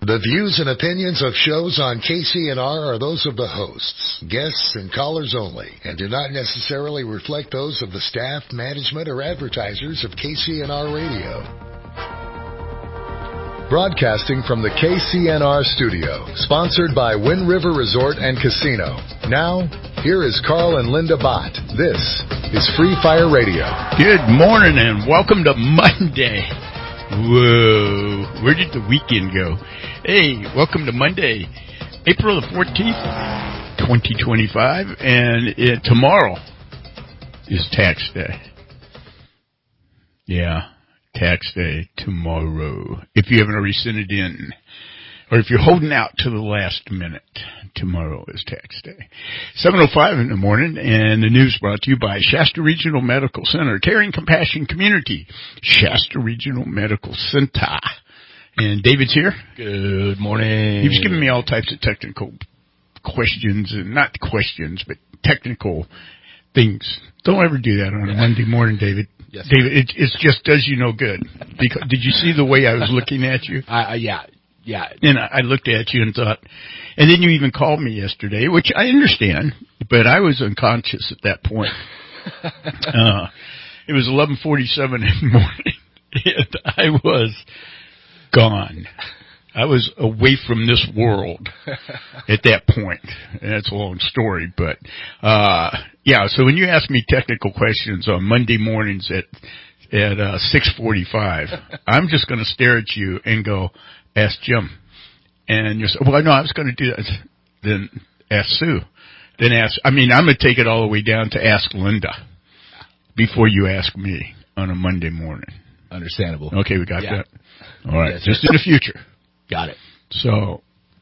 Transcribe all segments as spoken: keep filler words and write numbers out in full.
The views and opinions of shows on K C N R are those of the hosts, guests, and callers only, and do not necessarily reflect those of the staff, management, or advertisers of K C N R Radio. Broadcasting from the K C N R studio, sponsored by Wind River Resort and Casino. Now, here is Carl and Linda Bott. This is Free Fire Radio. Good morning and welcome to Monday. Whoa, where did the weekend go? Hey, welcome to Monday, April the fourteenth, twenty twenty-five, and it, tomorrow is tax day. Yeah, tax day tomorrow. If you haven't already sent it in, or if you're holding out to the last minute, tomorrow is tax day. seven oh five in the morning, and the news brought to you by Shasta Regional Medical Center, Caring Compassion Community, Shasta Regional Medical Center. And David's here. Good morning. He was giving me all types of technical questions, and not questions, but technical things. Don't ever do that on a Monday morning, David. Yes, David, it it's just does you no good. Because, did you see the way I was looking at you? I, I, yeah. Yeah. And I looked at you and thought, and then you even called me yesterday, which I understand, but I was unconscious at that point. uh, it was eleven forty-seven in the morning, and I was gone. I was away from this world at that point. And that's a long story, but, uh, yeah, so when you ask me technical questions on Monday mornings at, at, uh, six forty-five, I'm just going to stare at you and go, ask Jim. And you say, well, no, I was going to do that. Then ask Sue. Then ask, I mean, I'm going to take it all the way down to ask Linda before you ask me on a Monday morning. Understandable. Okay, we got yeah. that? All right, yes, just sir. in the future. Got it. So,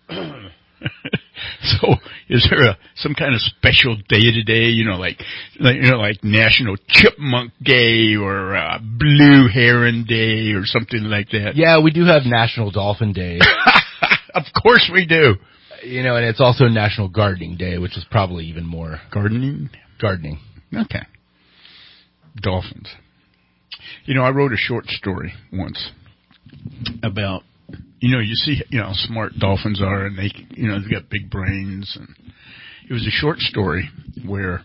so is there a, some kind of special day today, you know, like, like, you know, like National Chipmunk Day or uh, Blue Heron Day or something like that? Yeah, we do have National Dolphin Day. Of course we do. You know, and it's also National Gardening Day, which is probably even more. Gardening? Gardening. Okay. Dolphins. You know, I wrote a short story once about, you know, you see, you know, how smart dolphins are, and they, you know, they've got big brains. And it was a short story where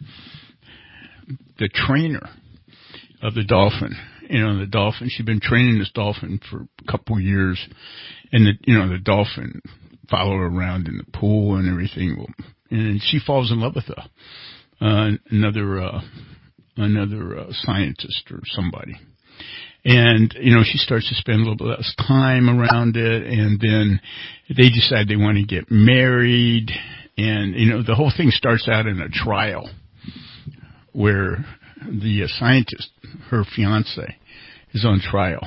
the trainer of the dolphin, you know, the dolphin, she'd been training this dolphin for a couple of years, and the, you know, the dolphin followed her around in the pool and everything, and she falls in love with her. Uh, another, uh, another uh, scientist or somebody. And, you know, she starts to spend a little bit less time around it, and then they decide they want to get married, and, you know, the whole thing starts out in a trial where the uh, scientist, her fiance, is on trial.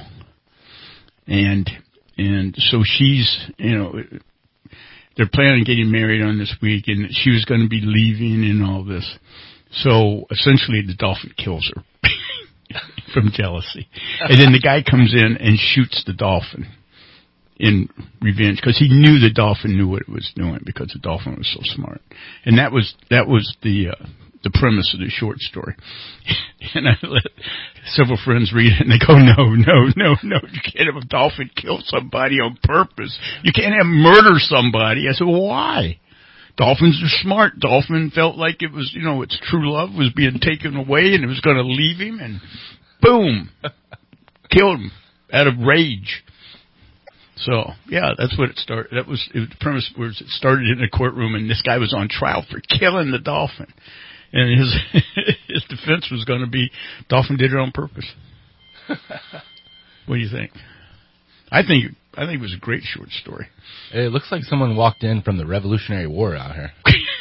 And, and so she's, you know, they're planning on getting married on this week, and she was going to be leaving and all this. So essentially the dolphin kills her. From jealousy. And then the guy comes in and shoots the dolphin in revenge because he knew the dolphin knew what it was doing because the dolphin was so smart. And that was, that was the, uh, the premise of the short story. And I let several friends read it and they go, no, no, no, no, you can't have a dolphin kill somebody on purpose. You can't have murder somebody. I said, well, why? Dolphins are smart. Dolphin felt like it was, you know, its true love was being taken away and it was going to leave him, and boom, killed him out of rage. So, yeah, that's what it started. That was, it, the premise was it started in a courtroom, and this guy was on trial for killing the dolphin. And his his defense was going to be, dolphin did it on purpose. What do you think? I think I think it was a great short story. It looks like someone walked in from the Revolutionary War out here.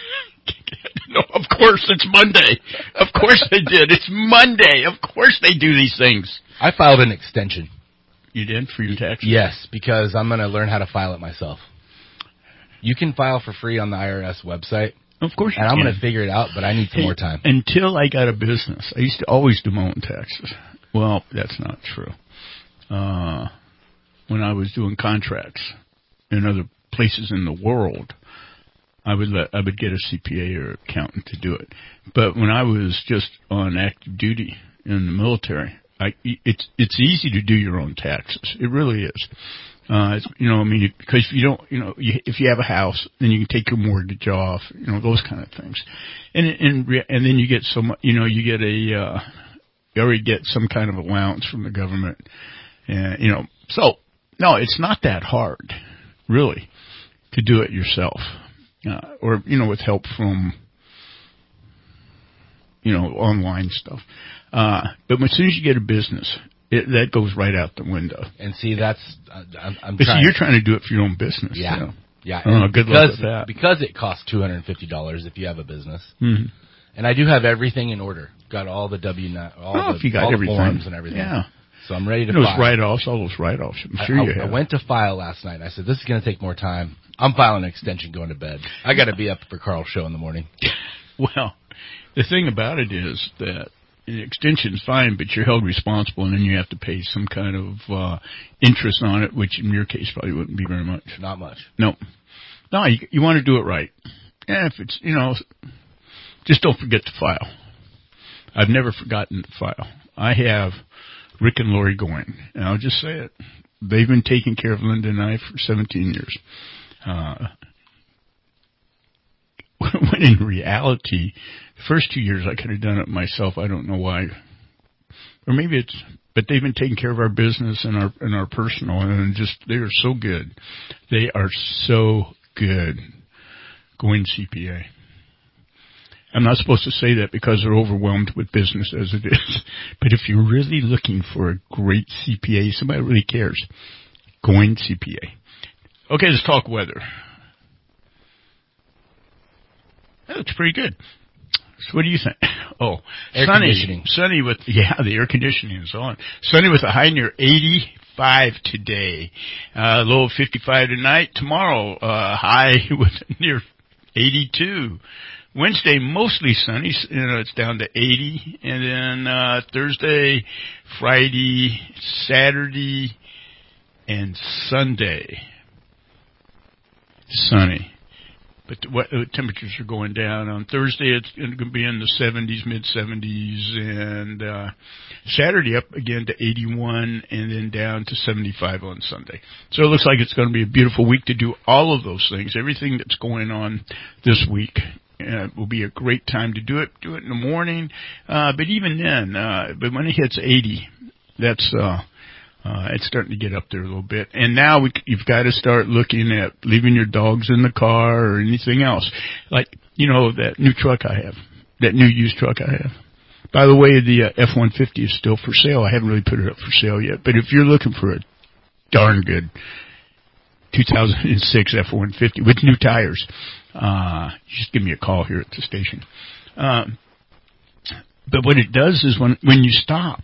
No, of course it's Monday. Of course they did. It's Monday. Of course they do these things. I filed an extension. You did for your taxes? Yes, because I'm going to learn how to file it myself. You can file for free on the I R S website. Of course you and can. I'm going to figure it out, but I need some hey, more time. Until I got a business, I used to always do my own taxes. Well, that's not true. Uh, when I was doing contracts in other places in the world, I would let, I would get a C P A or accountant to do it. But when I was just on active duty in the military, I, it's it's easy to do your own taxes. It really is. Uh, it's, you know, I mean, because if you don't, you know, you, if you have a house, then you can take your mortgage off, you know, those kind of things. And, and, and then you get some, you know, you get a, uh, you already get some kind of allowance from the government. And, you know, so, no, it's not that hard, really, to do it yourself. Uh, or, you know, with help from, you know, online stuff. Uh, but as soon as you get a business, It, that goes right out the window. And see, that's uh, I'm, I'm but trying. See, you're trying to do it for your own business. Yeah, you know? yeah. I don't know, good because, luck with that. Because it costs two hundred and fifty dollars if you have a business, mm-hmm. and I do have everything in order. Got all the W, all oh, the, if you got all everything. the forms and everything. Yeah. So I'm ready to those file. write-offs, all those write-offs. I'm sure I, you I, have. I went to file last night. And I said, "This is going to take more time. I'm filing an extension, going to bed. I got to be up for Carl's show in the morning." Well, the thing about it is that. The extension's fine, but you're held responsible, and then you have to pay some kind of uh, interest on it, which in your case probably wouldn't be very much. Not much. No. No, you, you want to do it right. And if it's, you know, just don't forget to file. I've never forgotten to file. I have Rick and Lori going, and I'll just say it. They've been taking care of Linda and I for seventeen years. Uh, when in reality, the first two years I could have done it myself. I don't know why. Or maybe it's, but they've been taking care of our business and our, and our personal, and just, they are so good. They are so good. Going C P A. I'm not supposed to say that because they're overwhelmed with business as it is. But if you're really looking for a great C P A, somebody that really cares, Going C P A. Okay, let's talk weather. That looks pretty good. So what do you think? Oh, air sunny, conditioning. Sunny with, yeah, the air conditioning is on. Sunny with a high near eighty-five today. Uh, low of fifty-five tonight. Tomorrow, uh, high with near eighty-two. Wednesday, mostly sunny. You know, it's down to eighty. And then, uh, Thursday, Friday, Saturday, and Sunday, sunny. But the, what, the temperatures are going down. On Thursday, it's going to be in the seventies, mid-seventies, and uh, Saturday up again to eighty-one, and then down to seventy-five on Sunday. So it looks like it's going to be a beautiful week to do all of those things. Everything that's going on this week uh, will be a great time to do it. Do it in the morning, uh, but even then, uh, but when it hits eighty, that's... Uh, Uh, it's starting to get up there a little bit. And now we, you've got to start looking at leaving your dogs in the car or anything else. Like, you know, that new truck I have, that new used truck I have. By the way, the uh, F one fifty is still for sale. I haven't really put it up for sale yet. But if you're looking for a darn good two thousand six F one fifty with new tires, uh, just give me a call here at the station. Um, but what it does is when, when you stop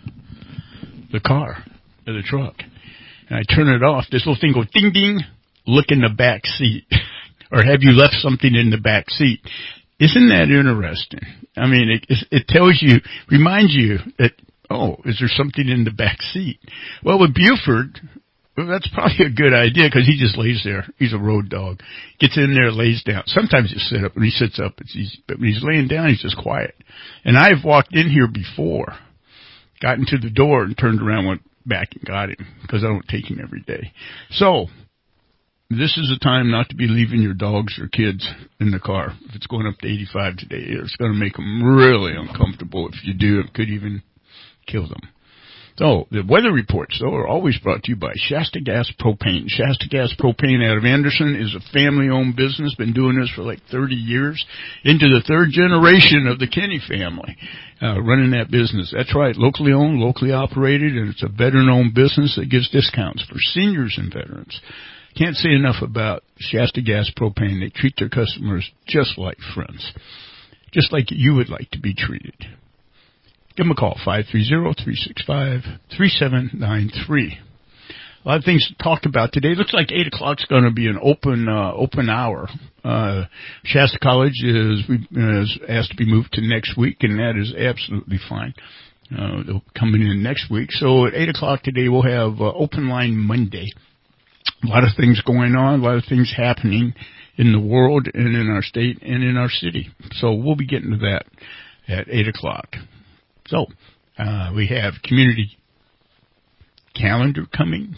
the car, of the truck, and I turn it off, this little thing goes ding ding, look in the back seat. Or have you left something in the back seat? Isn't that interesting? I mean, it, it tells you, reminds you that, oh, is there something in the back seat? Well, with Buford, well, that's probably a good idea because he just lays there. He's a road dog. Gets in there, lays down. Sometimes he'll sit up. When he sits up, it's easy. But when he's laying down, he's just quiet. And I've walked in here before, gotten to the door and turned around and went back and got him because I don't take him every day. So this is a time not to be leaving your dogs or kids in the car. If it's going up to eighty-five today, it's going to make them really uncomfortable. If you do, it could even kill them. So the weather reports, though, are always brought to you by Shasta Gas Propane. Shasta Gas Propane out of Anderson is a family-owned business, been doing this for like thirty years, into the third generation of the Kenny family, uh, running that business. That's right, locally owned, locally operated, and it's a veteran-owned business that gives discounts for seniors and veterans. Can't say enough about Shasta Gas Propane. They treat their customers just like friends, just like you would like to be treated. Give them a call, five three zero, three six five, three seven nine three. A lot of things to talk about today. Looks like eight o'clock is going to be an open uh, open hour. Uh, Shasta College is, is asked to be moved to next week, and that is absolutely fine. Uh, they'll be coming in next week. So at eight o'clock today, we'll have uh, Open Line Monday. A lot of things going on, a lot of things happening in the world and in our state and in our city. So we'll be getting to that at eight o'clock. So, uh, we have community calendar coming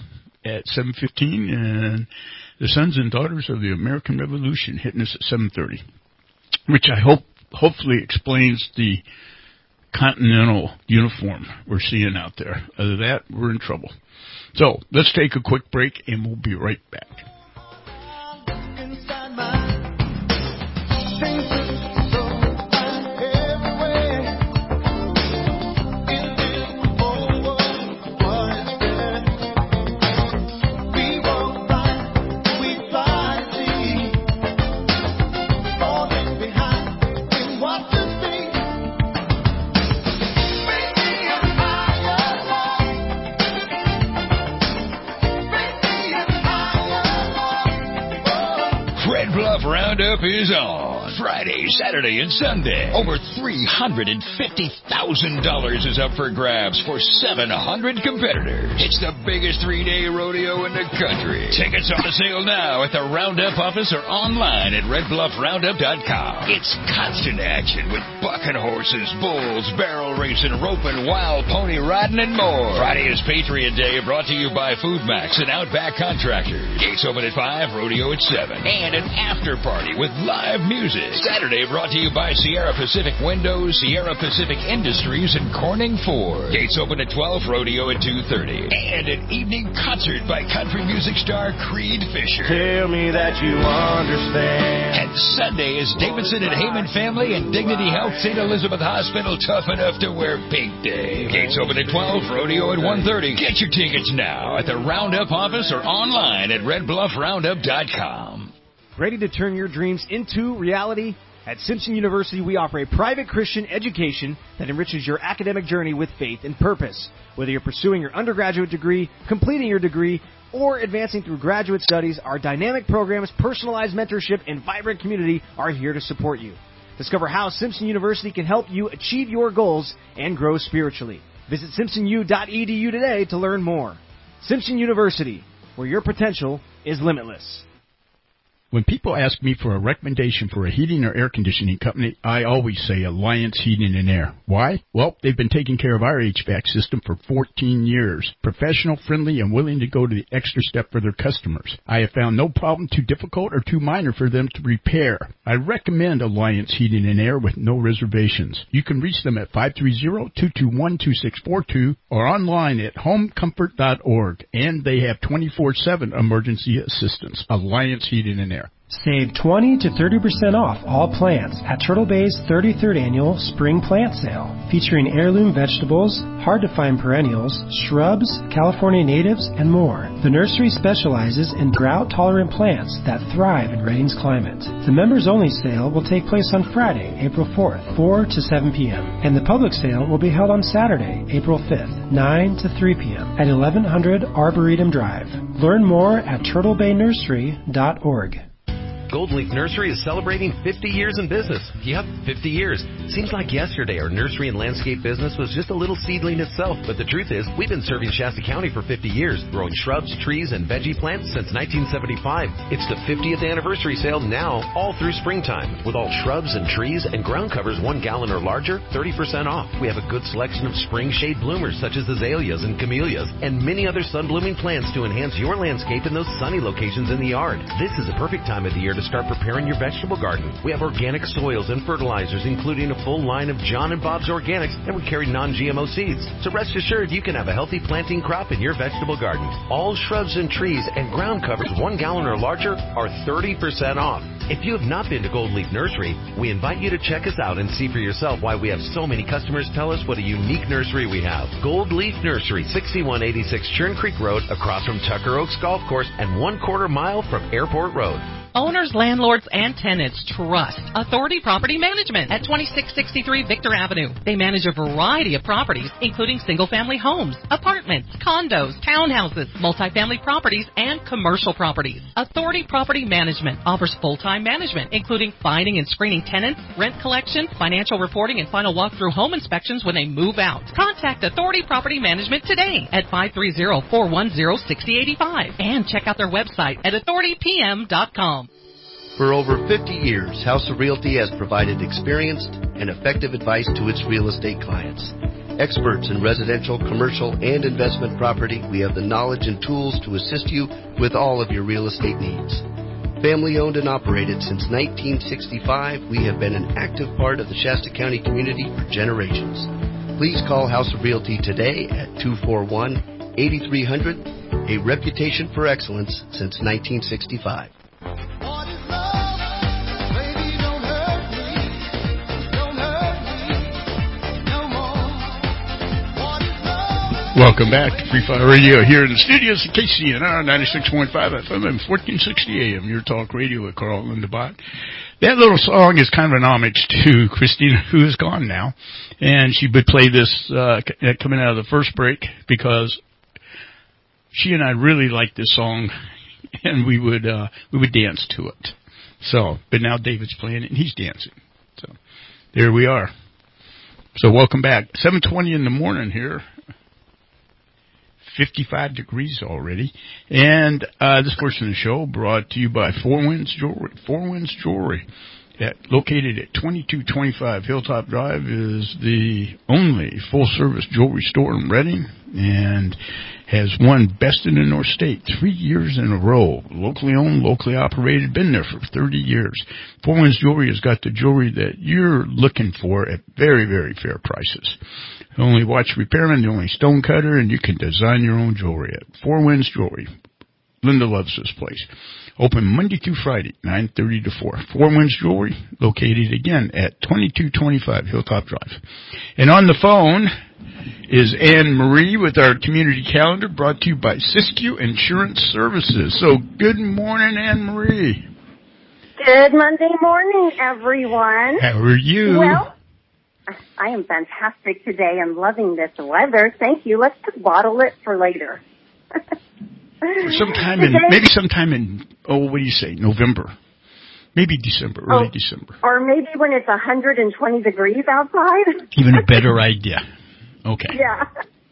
at seven fifteen, and the Sons and Daughters of the American Revolution hitting us at seven thirty, which I hope hopefully explains the Continental uniform we're seeing out there. Other than that, we're in trouble. So let's take a quick break, and we'll be right back. Roundup is on Friday, Saturday, and Sunday. Over three hundred fifty thousand dollars is up for grabs for seven hundred competitors. It's the biggest three-day rodeo in the country. Tickets on sale now at the Roundup office or online at red bluff roundup dot com. It's constant action with bucking horses, bulls, barrel racing, roping, wild pony riding, and more. Friday is Patriot Day, brought to you by Food Max and Outback Contractors. Gates open at five, rodeo at seven. And an after party with live music. Saturday brought to you by Sierra Pacific Windows, Sierra Pacific Industries, and Corning Ford. Gates open at twelve, rodeo at two thirty. And an evening concert by country music star Creed Fisher. Tell me that you understand. And Sunday is Davidson and Heyman Family and Dignity Health Saint Elizabeth Hospital tough enough to wear pink day. Gates open at twelve, rodeo at one thirty. Get your tickets now at the Roundup office or online at red bluff roundup dot com. Ready to turn your dreams into reality? At Simpson University, we offer a private Christian education that enriches your academic journey with faith and purpose. Whether you're pursuing your undergraduate degree, completing your degree, or advancing through graduate studies, our dynamic programs, personalized mentorship, and vibrant community are here to support you. Discover how Simpson University can help you achieve your goals and grow spiritually. Visit simpson u dot e d u today to learn more. Simpson University, where your potential is limitless. When people ask me for a recommendation for a heating or air conditioning company, I always say Alliance Heating and Air. Why? Well, they've been taking care of our H V A C system for fourteen years. Professional, friendly, and willing to go to the extra step for their customers. I have found no problem too difficult or too minor for them to repair. I recommend Alliance Heating and Air with no reservations. You can reach them at five three zero, two two one, two six four two or online at home comfort dot org. And they have twenty-four seven emergency assistance. Alliance Heating and Air. Save twenty to thirty percent off all plants at Turtle Bay's thirty-third Annual Spring Plant Sale, featuring heirloom vegetables, hard-to-find perennials, shrubs, California natives, and more. The nursery specializes in drought-tolerant plants that thrive in Redding's climate. The members-only sale will take place on Friday, April fourth, four to seven p.m., and the public sale will be held on Saturday, April fifth, nine to three p.m. at eleven hundred Arboretum Drive. Learn more at turtle bay nursery dot org. Gold Leaf Nursery is celebrating fifty years in business. Yep, fifty years. Seems like yesterday our nursery and landscape business was just a little seedling itself, but the truth is we've been serving Shasta County for fifty years, growing shrubs, trees, and veggie plants since nineteen seventy-five. It's the fiftieth anniversary sale now, all through springtime, with all shrubs and trees and ground covers one gallon or larger, thirty percent off. We have a good selection of spring shade bloomers such as azaleas and camellias, and many other sun-blooming plants to enhance your landscape in those sunny locations in the yard. This is a perfect time of the year to start preparing your vegetable garden. We have organic soils and fertilizers, including a full line of John and Bob's Organics, and we carry non G M O seeds. So rest assured you can have a healthy planting crop in your vegetable garden. All shrubs and trees and ground covers one gallon or larger are thirty percent off. If you have not been to Gold Leaf Nursery, we invite you to check us out and see for yourself why we have so many customers tell us what a unique nursery we have. Gold Leaf Nursery, sixty-one eighty-six Churn Creek Road, across from Tucker Oaks Golf Course and one quarter mile from Airport Road. Owners, landlords, and tenants trust Authority Property Management at twenty-six sixty-three Victor Avenue. They manage a variety of properties, including single-family homes, apartments, condos, townhouses, multifamily properties, and commercial properties. Authority Property Management offers full-time management, including finding and screening tenants, rent collection, financial reporting, and final walkthrough home inspections when they move out. Contact Authority Property Management today at five three zero, four one zero, six zero eight five and check out their website at authority p m dot com. For over fifty years, House of Realty has provided experienced and effective advice to its real estate clients. Experts in residential, commercial, and investment property, we have the knowledge and tools to assist you with all of your real estate needs. Family owned and operated since nineteen sixty-five, we have been an active part of the Shasta County community for generations. Please call House of Realty today at two four one, eight three zero zero, a reputation for excellence since nineteen sixty-five. Welcome back to Free Fire Radio here in the studios at K C N R ninety-six point five F M and fourteen sixty A M, your talk radio with Carl Lindebot. That little song is kind of an homage to Christina, who is gone now, and she would play this uh, coming out of the first break because she and I really liked this song, and we would uh, we would dance to it. So, but now David's playing it and he's dancing. So, there we are. So, welcome back. seven twenty in the morning here. fifty-five degrees already. And uh, this portion of the show brought to you by Four Winds Jewelry. Four Winds Jewelry, at, located at twenty-two twenty-five Hilltop Drive, is the only full-service jewelry store in Redding and has won Best in the North State three years in a row. Locally owned, locally operated, been there for thirty years. Four Winds Jewelry has got the jewelry that you're looking for at very, very fair prices. The only watch repairman, the only stone cutter, and you can design your own jewelry at Four Winds Jewelry. Linda loves this place. Open Monday through Friday, nine thirty to four. Four Winds Jewelry, located again at twenty-two twenty-five Hilltop Drive. And on the phone is Anne Marie with our community calendar, brought to you by Siskiyou Insurance Services. So good morning, Anne Marie. Good Monday morning, everyone. How are you? Well, I am fantastic today. I'm loving this weather. Thank you. Let's just bottle it for later. sometime in, maybe sometime in, oh, what do you say, November? Maybe December, early oh, December. Or maybe when it's one hundred twenty degrees outside. Even a better idea. Okay. Yeah.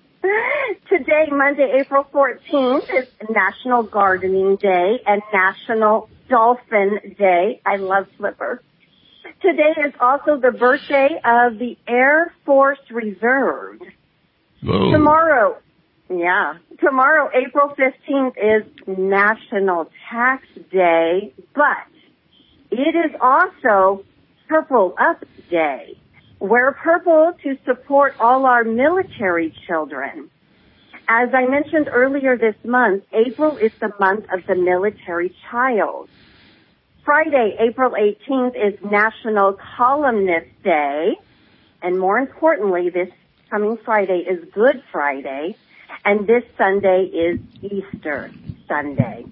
Today, Monday, April fourteenth, is National Gardening Day and National Dolphin Day. I love flippers. Today is also the birthday of the Air Force Reserve. Whoa. Tomorrow, yeah, tomorrow, April fifteenth, is National Tax Day, but it is also Purple Up Day. Wear purple to support all our military children. As I mentioned earlier this month, April is the month of the military child. Friday, April eighteenth, is National Columnist Day. And more importantly, this coming Friday is Good Friday. And this Sunday is Easter Sunday.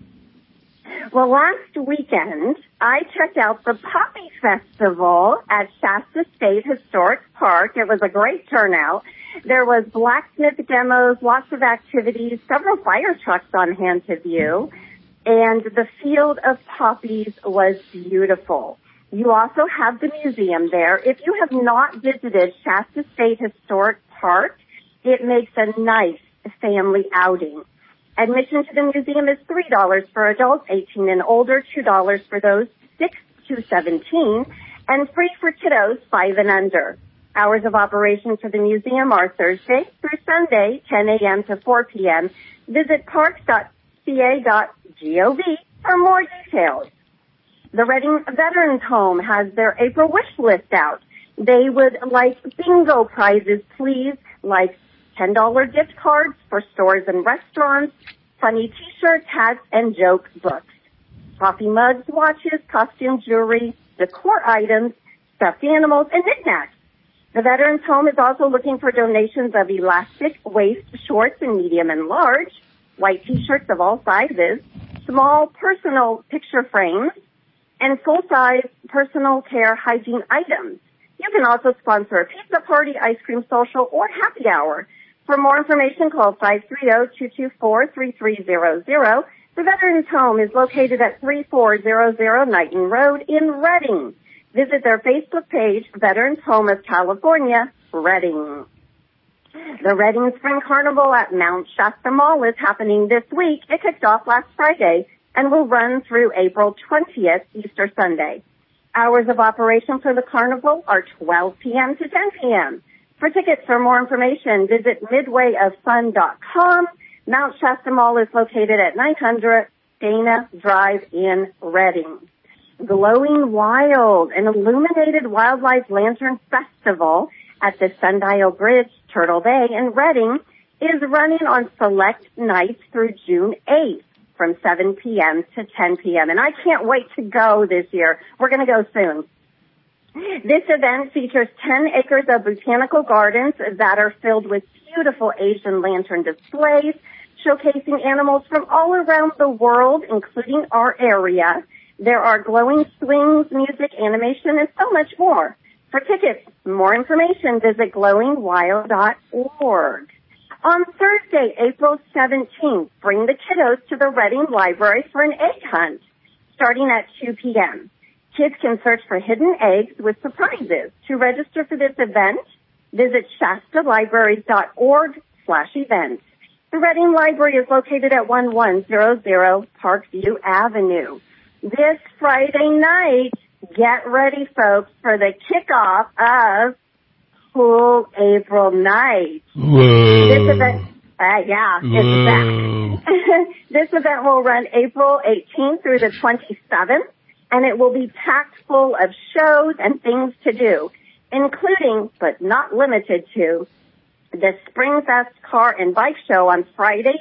Well, last weekend, I checked out the Poppy Festival at Shasta State Historic Park. It was a great turnout. There was blacksmith demos, lots of activities, several fire trucks on hand to view. And the field of poppies was beautiful. You also have the museum there. If you have not visited Shasta State Historic Park, it makes a nice family outing. Admission to the museum is three dollars for adults eighteen and older, two dollars for those six to seventeen, and free for kiddos five and under. Hours of operation for the museum are Thursday through Sunday, ten a.m. to four p.m. Visit parks dot c a dot gov for more details. The Redding Veterans Home has their April wish list out. They would like bingo prizes, please, like ten dollars gift cards for stores and restaurants, funny t-shirts, hats, and joke books, coffee mugs, watches, costume jewelry, decor items, stuffed animals, and knickknacks. The Veterans Home is also looking for donations of elastic waist shorts in medium and large, white t-shirts of all sizes, small personal picture frames, and full-size personal care hygiene items. You can also sponsor a pizza party, ice cream social, or happy hour. For more information, call five three zero, two two four, three three zero zero. The Veterans Home is located at three four zero zero Knighton Road in Redding. Visit their Facebook page, Veterans Home of California, Redding. The Redding Spring Carnival at Mount Shasta Mall is happening this week. It kicked off last Friday and will run through April twentieth, Easter Sunday. Hours of operation for the carnival are twelve p.m. to ten p.m. For tickets or more information, visit midway of fun dot com. Mount Shasta Mall is located at nine hundred Dana Drive in Redding. Glowing Wild, an illuminated wildlife lantern festival at the Sundial Bridge, Turtle Bay in Redding, is running on select nights through June eighth from seven p.m. to ten p.m. And I can't wait to go this year. We're going to go soon. This event features ten acres of botanical gardens that are filled with beautiful Asian lantern displays, showcasing animals from all around the world, including our area. There are glowing swings, music, animation, and so much more. For tickets, more information, visit glowing wild dot org. On Thursday, April seventeenth, bring the kiddos to the Redding Library for an egg hunt, starting at two p.m. Kids can search for hidden eggs with surprises. To register for this event, visit shasta libraries dot org slash events. The Redding Library is located at eleven hundred Parkview Avenue. This Friday night, get ready, folks, for the kickoff of Cool April Night. Whoa. This event, uh, yeah, it's that. This event will run April eighteenth through the twenty-seventh, and it will be packed full of shows and things to do, including, but not limited to, the Spring Fest Car and Bike Show on Friday,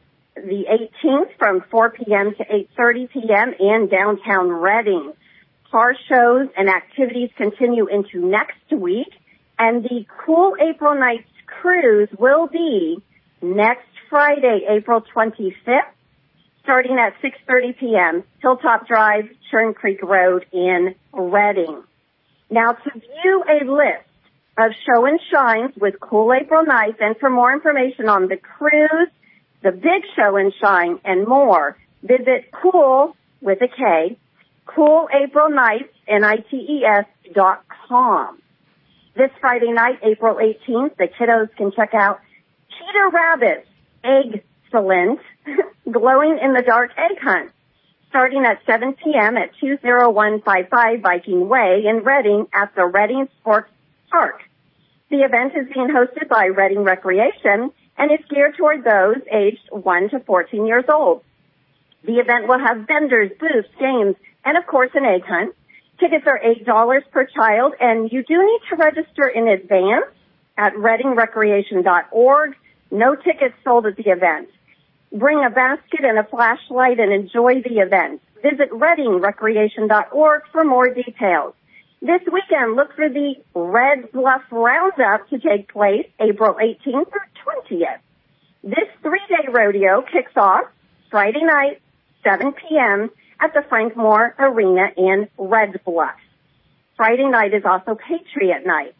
the eighteenth from four p.m. to eight thirty p.m. in downtown Redding. Car shows and activities continue into next week, and the Cool April Nights cruise will be next Friday, April twenty-fifth, starting at six thirty p.m., Hilltop Drive, Churn Creek Road in Redding. Now, to view a list of show and shines with Cool April Nights, and for more information on the cruise, the big show and shine, and more, visit Cool, with a K, Cool April Nights, N I T E S dot com. This Friday night, April eighteenth, the kiddos can check out Cheetah Rabbit's Egg-cellent Glowing in the Dark Egg Hunt, starting at seven p.m. at two oh one five five Viking Way in Redding at the Redding Sports Park. The event is being hosted by Redding Recreation and is geared toward those aged one to fourteen years old. The event will have vendors, booths, games, and of course an egg hunt. Tickets are eight dollars per child, and you do need to register in advance at redding recreation dot org. No tickets sold at the event. Bring a basket and a flashlight and enjoy the event. Visit redding recreation dot org for more details. This weekend, look for the Red Bluff Roundup to take place April eighteenth through twentieth. This three-day rodeo kicks off Friday night, seven p.m. at the Frank Moore Arena in Red Bluff. Friday night is also Patriot Night.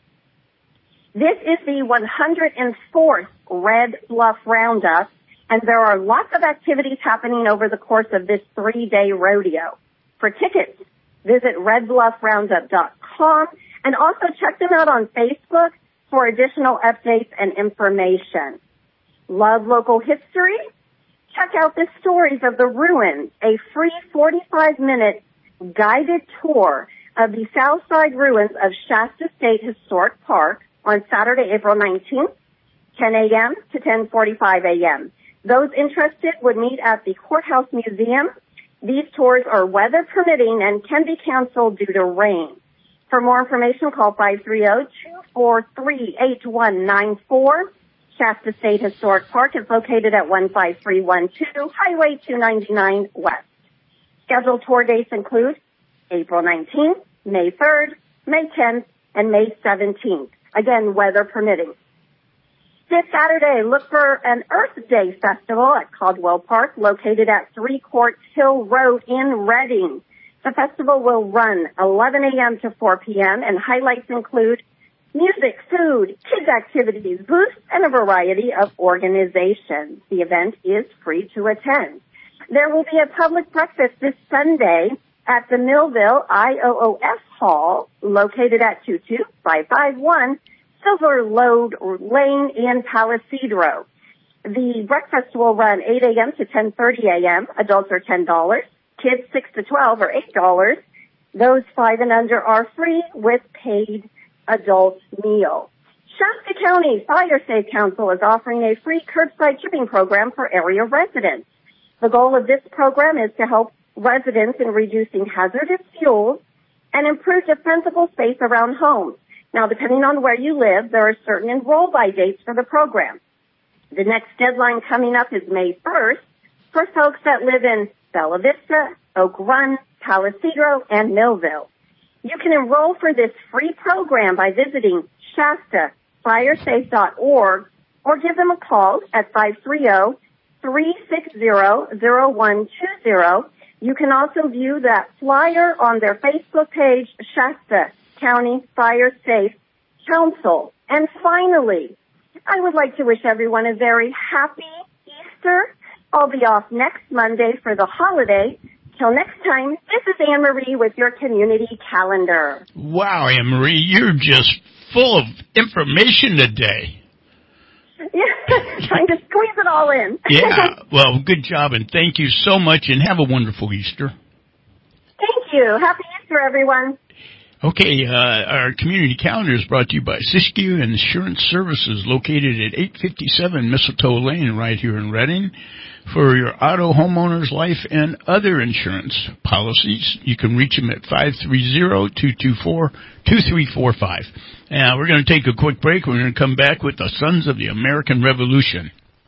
This is the one hundred fourth Red Bluff Roundup, and there are lots of activities happening over the course of this three-day rodeo. For tickets, visit red bluff roundup dot com, and also check them out on Facebook for additional updates and information. Love local history? Check out the Stories of the Ruins, a free forty-five minute guided tour of the Southside ruins of Shasta State Historic Park on Saturday, April nineteenth, ten a.m. to ten forty-five a.m. Those interested would meet at the Courthouse Museum. These tours are weather permitting and can be canceled due to rain. For more information, call five three zero, two four three, eight one nine four. Shasta State Historic Park is located at one five three one two Highway two ninety-nine West. Scheduled tour dates include April nineteenth, May third, May tenth, and May seventeenth. Again, weather permitting. This Saturday, look for an Earth Day Festival at Caldwell Park, located at Three Courts Hill Road in Redding. The festival will run eleven a.m. to four p.m., and highlights include music, food, kids activities, booths, and a variety of organizations. The event is free to attend. There will be a public breakfast this Sunday at the Millville I O O S Hall, located at two two five five one Silver Lode Lane in Palisadro. The breakfast will run eight a.m. to ten thirty a.m. Adults are ten dollars. Kids six to twelve are eight dollars. Those five and under are free with paid adult meal. Shasta County Fire Safe Council is offering a free curbside shipping program for area residents. The goal of this program is to help residents in reducing hazardous fuels and improve defensible space around homes. Now, depending on where you live, there are certain enroll-by dates for the program. The next deadline coming up is May first for folks that live in Bella Vista, Oak Run, Palisadro, and Millville. You can enroll for this free program by visiting Shasta Firesafe dot org or give them a call at five three zero, three six zero, zero one two zero. You can also view that flyer on their Facebook page, Shasta County Fire Safe Council. And finally, I would like to wish everyone a very happy Easter. I'll be off next Monday for the holiday. Till next time, this is Anne-Marie with your community calendar. Wow, Anne-Marie, you're just full of information today. Yeah, trying to squeeze it all in. Yeah, well, good job, and thank you so much, and have a wonderful Easter. Thank you. Happy Easter, everyone. Okay, uh, our community calendar is brought to you by Siskiyou Insurance Services, located at eight fifty-seven Mistletoe Lane, right here in Reading. For your auto, homeowners, life, and other insurance policies, you can reach them at five three zero, two two four, two three four five. Now, we're going to take a quick break. We're going to come back with the Sons of the American Revolution.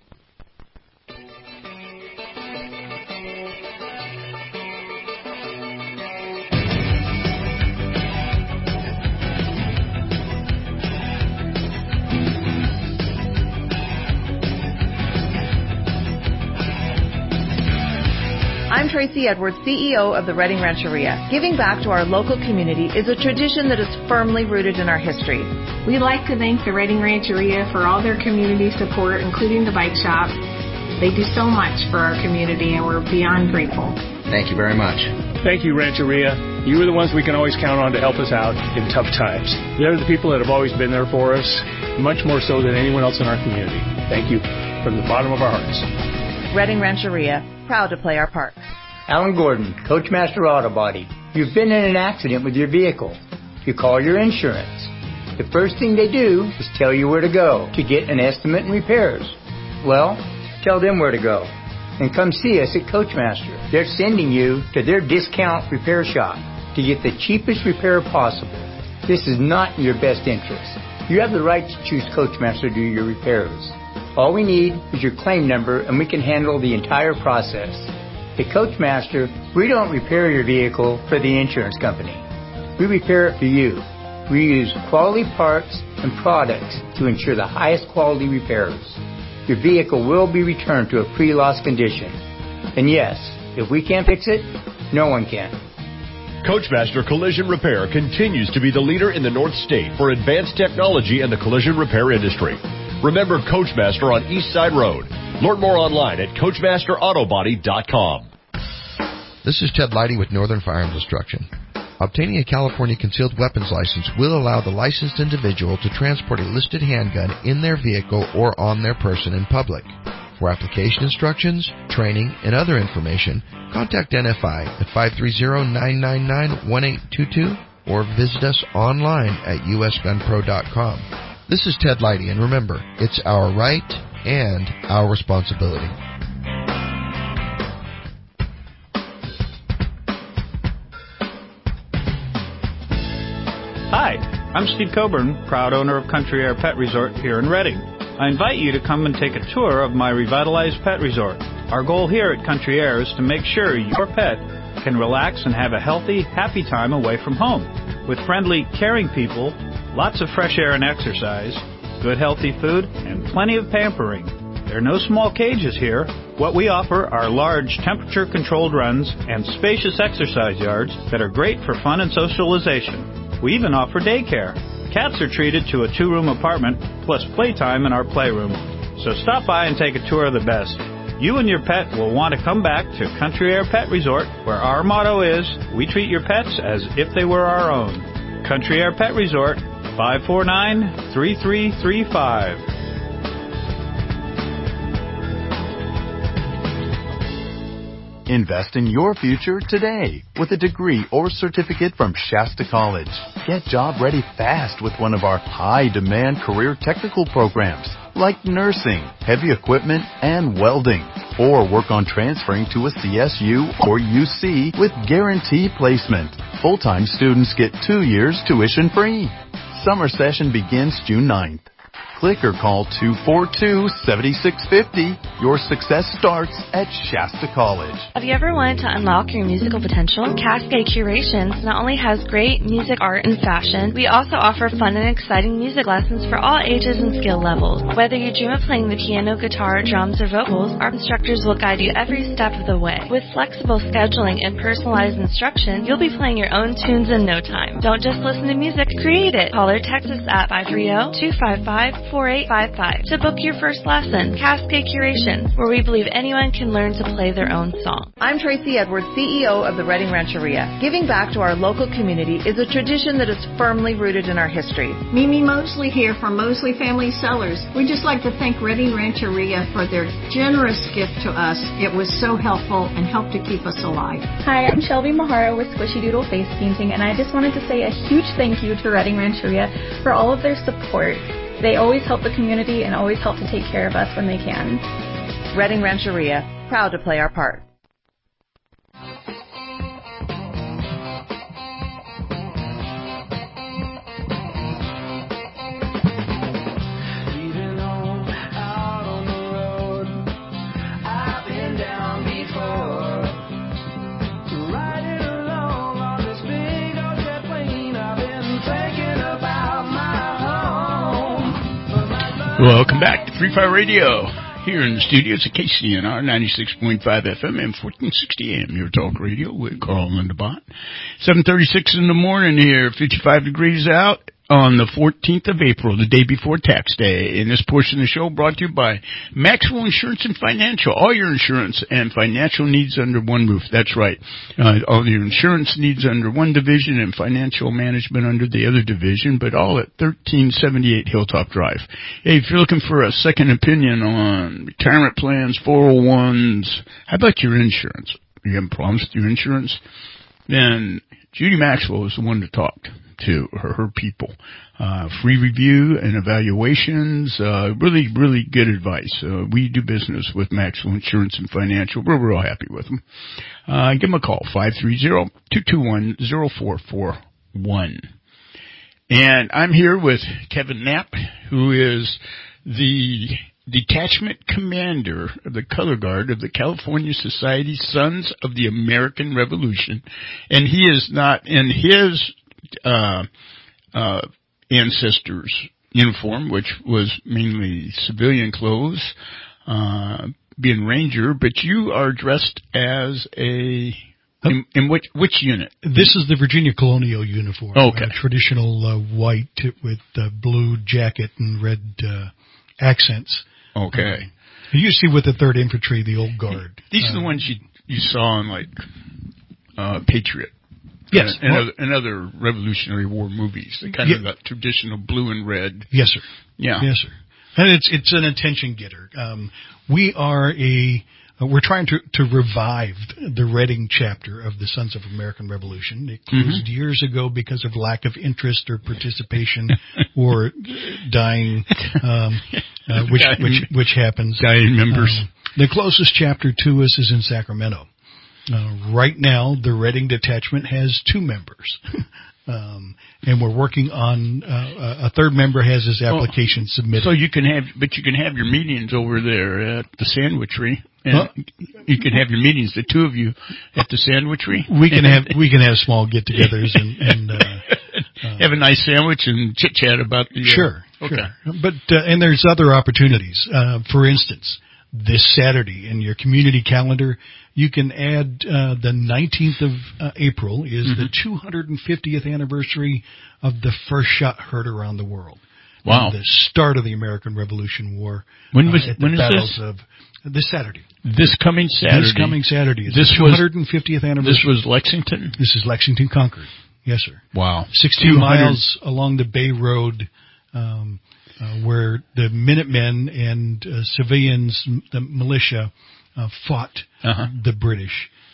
I'm Tracy Edwards, C E O of the Reading Rancheria. Giving back to our local community is a tradition that is firmly rooted in our history. We'd like to thank the Reading Rancheria for all their community support, including the bike shop. They do so much for our community, and we're beyond grateful. Thank you very much. Thank you, Rancheria. You are the ones we can always count on to help us out in tough times. They're the people that have always been there for us, much more so than anyone else in our community. Thank you from the bottom of our hearts. Reading Rancheria, proud to play our part. Alan Gordon, Coachmaster Auto Body. You've been in an accident with your vehicle. You call your insurance. The first thing they do is tell you where to go to get an estimate and repairs. Well, tell them where to go. And come see us at Coachmaster. They're sending you to their discount repair shop to get the cheapest repair possible. This is not in your best interest. You have the right to choose Coachmaster to do your repairs. All we need is your claim number, and we can handle the entire process. At Coachmaster, we don't repair your vehicle for the insurance company. We repair it for you. We use quality parts and products to ensure the highest quality repairs. Your vehicle will be returned to a pre-loss condition. And yes, if we can't fix it, no one can. Coachmaster Collision Repair continues to be the leader in the North State for advanced technology in the collision repair industry. Remember Coachmaster on East Side Road. Learn more online at coachmaster auto body dot com. This is Ted Leidy with Northern Firearms Instruction. Obtaining a California concealed weapons license will allow the licensed individual to transport a listed handgun in their vehicle or on their person in public. For application instructions, training, and other information, contact N F I at five three zero, nine nine nine, one eight two two or visit us online at u s gun pro dot com. This is Ted Leidy, and remember, it's our right and our responsibility. Hi, I'm Steve Coburn, proud owner of Country Air Pet Resort here in Reading. I invite you to come and take a tour of my revitalized pet resort. Our goal here at Country Air is to make sure your pet can relax and have a healthy, happy time away from home. With friendly, caring people, lots of fresh air and exercise, good healthy food, and plenty of pampering. There are no small cages here. What we offer are large temperature-controlled runs and spacious exercise yards that are great for fun and socialization. We even offer daycare. Cats are treated to a two-room apartment plus playtime in our playroom. So stop by and take a tour of the best. You and your pet will want to come back to Country Air Pet Resort, where our motto is, we treat your pets as if they were our own. Country Air Pet Resort, five four nine, three three three five. Invest in your future today with a degree or certificate from Shasta College. Get job ready fast with one of our high-demand career technical programs like nursing, heavy equipment, and welding. Or work on transferring to a C S U or U C with guaranteed placement. Full-time students get two years tuition free. Summer session begins June ninth. Click or call two four two, seven six five zero. Your success starts at Shasta College. Have you ever wanted to unlock your musical potential? Cascade Curations not only has great music, art, and fashion, we also offer fun and exciting music lessons for all ages and skill levels. Whether you dream of playing the piano, guitar, drums, or vocals, our instructors will guide you every step of the way. With flexible scheduling and personalized instruction, you'll be playing your own tunes in no time. Don't just listen to music, create it. Call or text us at five three zero, two five five, four eight five five to book your first lesson. Cascade Curations, where we believe anyone can learn to play their own song. I'm Tracy Edwards, C E O of the Reading Rancheria. Giving back to our local community is a tradition that is firmly rooted in our history. Mimi Mosley here from Mosley Family Cellars. We'd just like to thank Reading Rancheria for their generous gift to us. It was so helpful and helped to keep us alive. Hi, I'm Shelby Mahara with Squishy Doodle Face Painting, and I just wanted to say a huge thank you to Reading Rancheria for all of their support. They always help the community and always help to take care of us when they can. Reading Rancheria, proud to play our part. Welcome back to Free Fire Radio here in the studios at K C N R ninety-six point five F M and fourteen sixty A M. Your talk radio with Carl Lindebott. seven thirty-six in the morning here, fifty-five degrees out on the fourteenth of April, the day before tax day. In this portion of the show brought to you by Maxwell Insurance and Financial. All your insurance and financial needs under one roof. That's right. Uh, all your insurance needs under one division and financial management under the other division, but all at thirteen seventy-eight Hilltop Drive. Hey, if you're looking for a second opinion on retirement plans, four oh ones, how about your insurance? You having problems with your insurance? Then Judy Maxwell is the one to talk to, her, her people. Uh, free review and evaluations, uh, really, really good advice. Uh, we do business with Maxwell Insurance and Financial. We're real happy with them. Uh, give them a call, five three zero, two two one, zero four four one. And I'm here with Kevin Knapp, who is the detachment commander of the color guard of the California Society Sons of the American Revolution. And he is not in his uh, uh, ancestors' uniform, which was mainly civilian clothes, uh, being Ranger, but you are dressed as a, in, in which, which unit? This is the Virginia Colonial uniform. Okay. Uh, traditional uh, white with uh, blue jacket and red uh, accents. Okay. Um, you see with the third Infantry, the old guard. These uh, are the ones you you saw in, like, uh, Patriot. Yes. And, and, well, other, and other Revolutionary War movies. They kind yeah. of that traditional blue and red. Yes, sir. Yeah. Yes, sir. And it's it's an attention getter. Um, we are a uh, we're trying to to revive the Reading chapter of the Sons of American Revolution. It closed mm-hmm. years ago because of lack of interest or participation or dying, um, uh, which which which happens. Dying members. Um, the closest chapter to us is in Sacramento. Uh, right now, the Reading detachment has two members. Um, and we're working on, uh, a third member has his application well, submitted. So you can have, but you can have your meetings over there at the Sandwichery. And huh? You can have your meetings, the two of you, at the Sandwichery. We can have, we can have small get-togethers and, and, uh, uh have a nice sandwich and chit-chat about the, uh, Sure. Okay. Sure. But, uh, and there's other opportunities. Uh, for instance, this Saturday in your community calendar, you can add uh, the nineteenth of uh, April is mm-hmm. the two hundred fiftieth anniversary of the first shot heard around the world. Wow. The start of the American Revolution War. When was uh, at the when is battles this? Of this Saturday. This coming Saturday. This coming Saturday. Is this the two hundred fiftieth anniversary. This was Lexington? This is Lexington Concord. Yes, sir. Wow. sixteen miles along the Bay Road, um, uh, where the Minutemen and uh, civilians, the militia, uh, fought uh-huh. the British.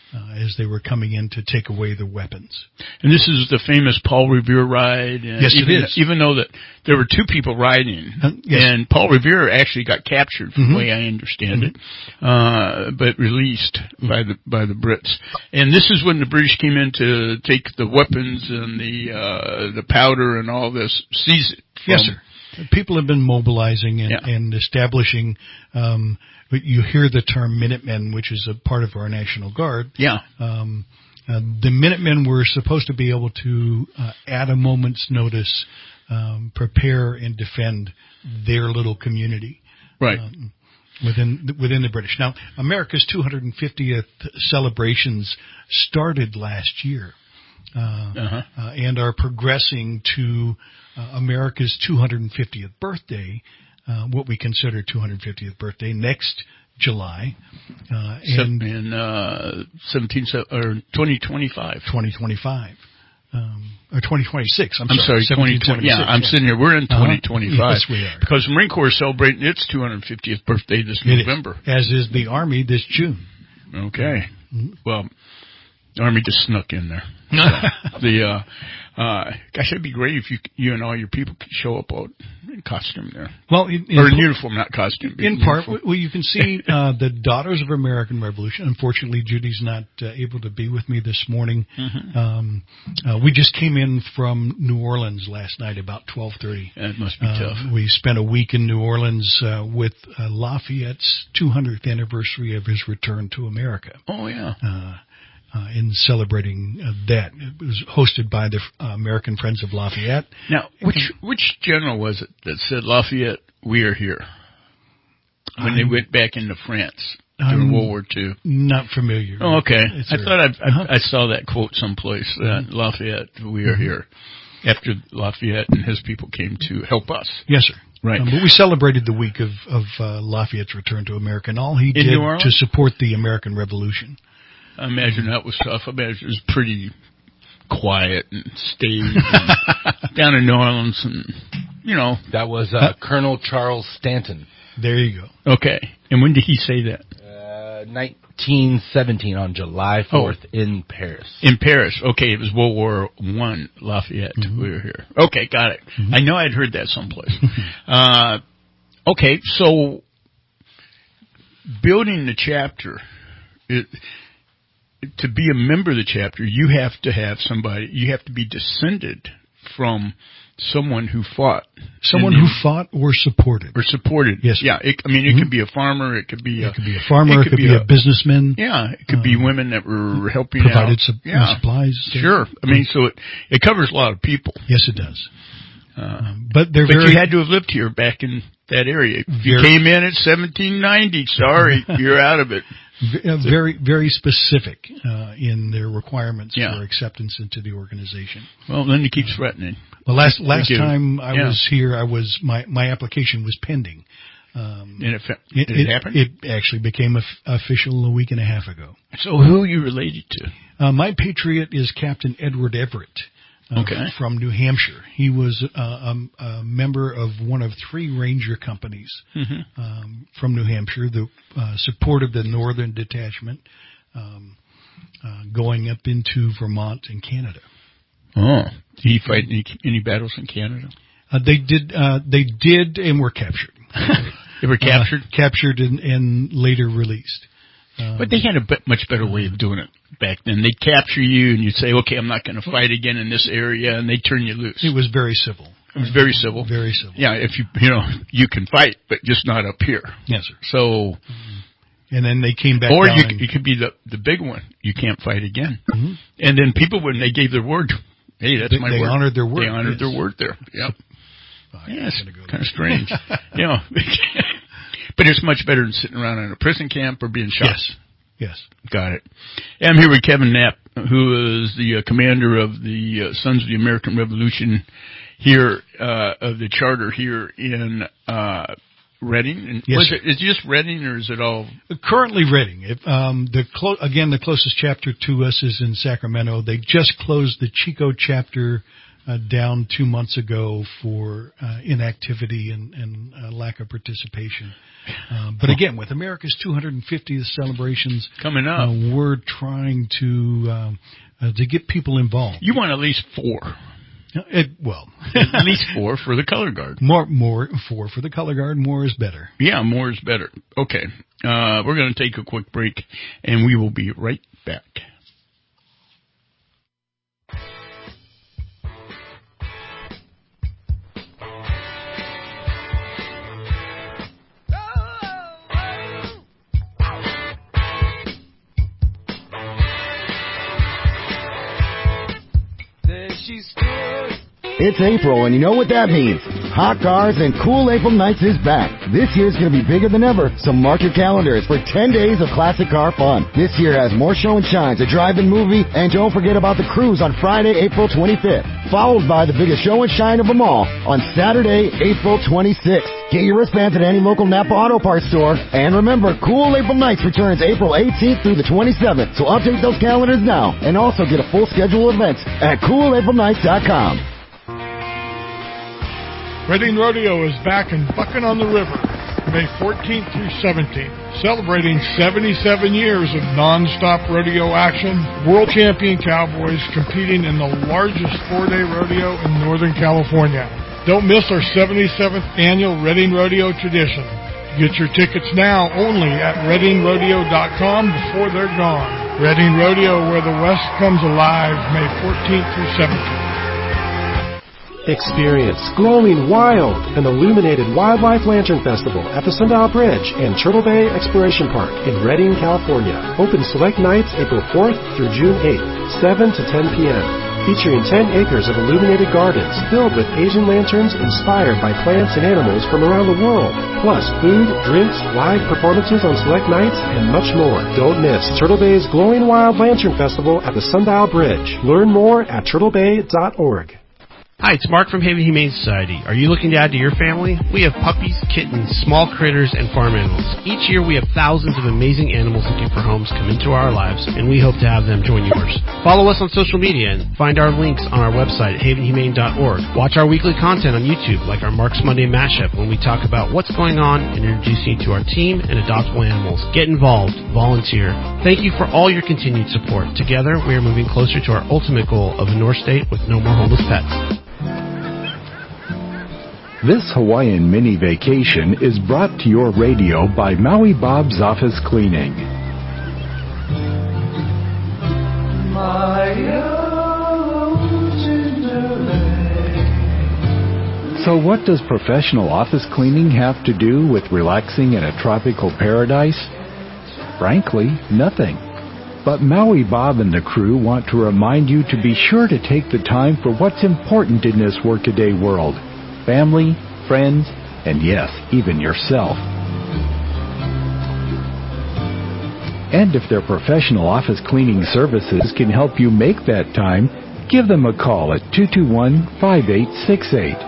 uh, as they were coming in to take away the weapons. And this is the famous Paul Revere ride. And yes, even, it is. Even though that there were two people riding, uh, yes. and Paul Revere actually got captured, from mm-hmm. the way I understand mm-hmm. it, uh, but released mm-hmm. by the by the Brits. And this is when the British came in to take the weapons and the uh, the powder and all this, seize it. From, yes, sir. People have been mobilizing and, yeah. and establishing. Um, you hear the term Minutemen, which is a part of our National Guard. Yeah. Um, uh, the Minutemen were supposed to be able to, uh, at a moment's notice, um, prepare and defend their little community. Right. Um, within within the British. Now, America's two hundred fiftieth celebrations started last year. Uh, uh-huh. uh, and are progressing to uh, America's two hundred fiftieth birthday, uh, what we consider two hundred fiftieth birthday, next July. Uh, and in uh, seventeen or twenty twenty-five. twenty twenty-five. Um, or twenty twenty-six. I'm, I'm sorry, sorry twenty twenty. Yeah, I'm yeah. sitting here. We're in uh-huh. twenty twenty-five. Yes, we are. Because the Marine Corps is celebrating its two hundred fiftieth birthday this it November. Is, as is the Army this June. Okay. Mm-hmm. Well, the Army just snuck in there. So the uh, uh, gosh, it'd be great if you you and all your people could show up out in costume there. Well, in, in or in uniform, not costume. In part, well, you can see uh, the Daughters of American Revolution. Unfortunately, Judy's not uh, able to be with me this morning. Mm-hmm. Um, uh, we just came in from New Orleans last night about twelve thirty. That must be uh, tough. We spent a week in New Orleans uh, with uh, Lafayette's two hundredth anniversary of his return to America. Oh yeah. Uh, Uh, in celebrating uh, that. It was hosted by the uh, American Friends of Lafayette. Now, which which general was it that said, Lafayette, we are here, when I'm, they went back into France during um, World War Two? Not familiar. Oh, okay. It's I a, thought I, I, uh-huh. I saw that quote someplace, uh, mm-hmm. Lafayette, we are mm-hmm. here, after Lafayette and his people came to help us. Yes, sir. Right. Um, but we celebrated the week of, of uh, Lafayette's return to America, and all he in did New Orleans? to support the American Revolution. I imagine that was tough. I imagine it was pretty quiet and staid and down in New Orleans, and you know that was uh, Colonel Charles Stanton. There you go. Okay, and when did he say that? Uh, nineteen seventeen on July fourth oh. in Paris. In Paris. Okay, it was World War One. Lafayette. Mm-hmm. We were here. Okay, got it. Mm-hmm. I know I'd heard that someplace. uh, okay, so building the chapter. It, To be a member of the chapter, you have to have somebody, you have to be descended from someone who fought. Someone who fought or supported. Or supported. Yes. Yeah. It, I mean, it mm-hmm. could be a farmer, it could be it a... It could be a farmer, it could, it could be, be a, a businessman. Yeah, it could uh, be women that were helping provided out. Su- yeah. supplies. Sure. I mean, so it, it covers a lot of people. Yes, it does. Uh, um, but they're but very, you had to have lived here back in that area. If you very, came in at seventeen ninety, sorry, you're out of it. Very, very specific uh, in their requirements yeah. for acceptance into the organization. Well, then you keep threatening. Well, last last time I yeah. was here, I was my my application was pending. Um, and it, it, did it, it happen? It actually became a f- official a week and a half ago. So, who are you related to? Uh, my patriot is Captain Edward Everett. Uh, okay. From New Hampshire. He was uh, um, a member of one of three ranger companies mm-hmm. um, from New Hampshire that uh, supported the Northern Detachment um, uh, going up into Vermont and Canada. Oh. Did he fight any, any battles in Canada? Uh, they did uh, They did and were captured. They were captured? Uh, captured and, and later released. Um, but they had a bit, much better way of doing it back then. They'd capture you and you'd say, okay, I'm not going to fight again in this area, and they'd turn you loose. It was very civil. It was very civil. Very civil. Yeah, if you, you know, you can fight, but just not up here. Yes, sir. So. Mm-hmm. And then they came back Or down you, and, you could be the, the big one. You can't fight again. Mm-hmm. And then people, when they gave their word, hey, that's they, my they word. They honored their word. They honored yes. their word there. Yep. Oh, yeah, it's kind of strange. You know. But it's much better than sitting around in a prison camp or being shot. Yes. Yes. Got it. And I'm here with Kevin Knapp, who is the uh, commander of the uh, Sons of the American Revolution here, uh, of the charter here in uh, Reading. And yes, was it, is it just Reading or is it all? Currently Reading. If, um, the clo- again, the closest chapter to us is in Sacramento. They just closed the Chico chapter uh, down two months ago for uh, inactivity and, and uh, lack of participation. Uh, but again, with America's two hundred fiftieth celebrations coming up, uh, we're trying to um, uh, to get people involved. You want at least four. It, well, at least four for the color guard. More, more, four for the color guard. More is better. Yeah, more is better. Okay, uh, we're going to take a quick break, and we will be right back. It's April, and you know what that means. Hot Cars and Cool April Nights is back. This year's going to be bigger than ever, so mark your calendars for ten days of classic car fun. This year has more show and shines, a drive-in movie, and don't forget about the cruise on Friday, April twenty-fifth, followed by the biggest show and shine of them all on Saturday, April twenty-sixth. Get your wristbands at any local Napa Auto Parts store. And remember, Cool April Nights returns April eighteenth through the twenty-seventh, so update those calendars now, and also get a full schedule of events at cool april nights dot com. Reading Rodeo is back in Bucking on the River, May fourteenth through seventeenth, celebrating seventy-seven years of non-stop rodeo action. World champion cowboys competing in the largest four-day rodeo in Northern California. Don't miss our seventy-seventh annual Reading Rodeo tradition. Get your tickets now only at reading rodeo dot com before they're gone. Reading Rodeo, where the West comes alive, May fourteenth through seventeenth. Experience glowing wild and illuminated Wildlife Lantern Festival at the Sundial Bridge and Turtle Bay Exploration Park in Redding, California. Open select nights April fourth through June eighth, seven to ten p.m. Featuring ten acres of illuminated gardens filled with Asian lanterns inspired by plants and animals from around the world. Plus food, drinks, live performances on select nights, and much more. Don't miss Turtle Bay's Glowing Wild Lantern Festival at the Sundial Bridge. Learn more at turtle bay dot org. Hi, it's Mark from Haven Humane Society. Are you looking to add to your family? We have puppies, kittens, small critters, and farm animals. Each year we have thousands of amazing animals looking for homes come into our lives, and we hope to have them join yours. Follow us on social media and find our links on our website at haven humane dot org. Watch our weekly content on YouTube, like our Mark's Monday Mashup, when we talk about what's going on and introduce you to our team and adoptable animals. Get involved. Volunteer. Thank you for all your continued support. Together, we are moving closer to our ultimate goal of a North State with no more homeless pets. This Hawaiian mini vacation is brought to your radio by Maui Bob's Office Cleaning. So what does professional office cleaning have to do with relaxing in a tropical paradise? Frankly, nothing. But Maui Bob and the crew want to remind you to be sure to take the time for what's important in this workaday world. Family, friends, and yes, even yourself. And if their professional office cleaning services can help you make that time, give them a call at two two one, five eight six eight.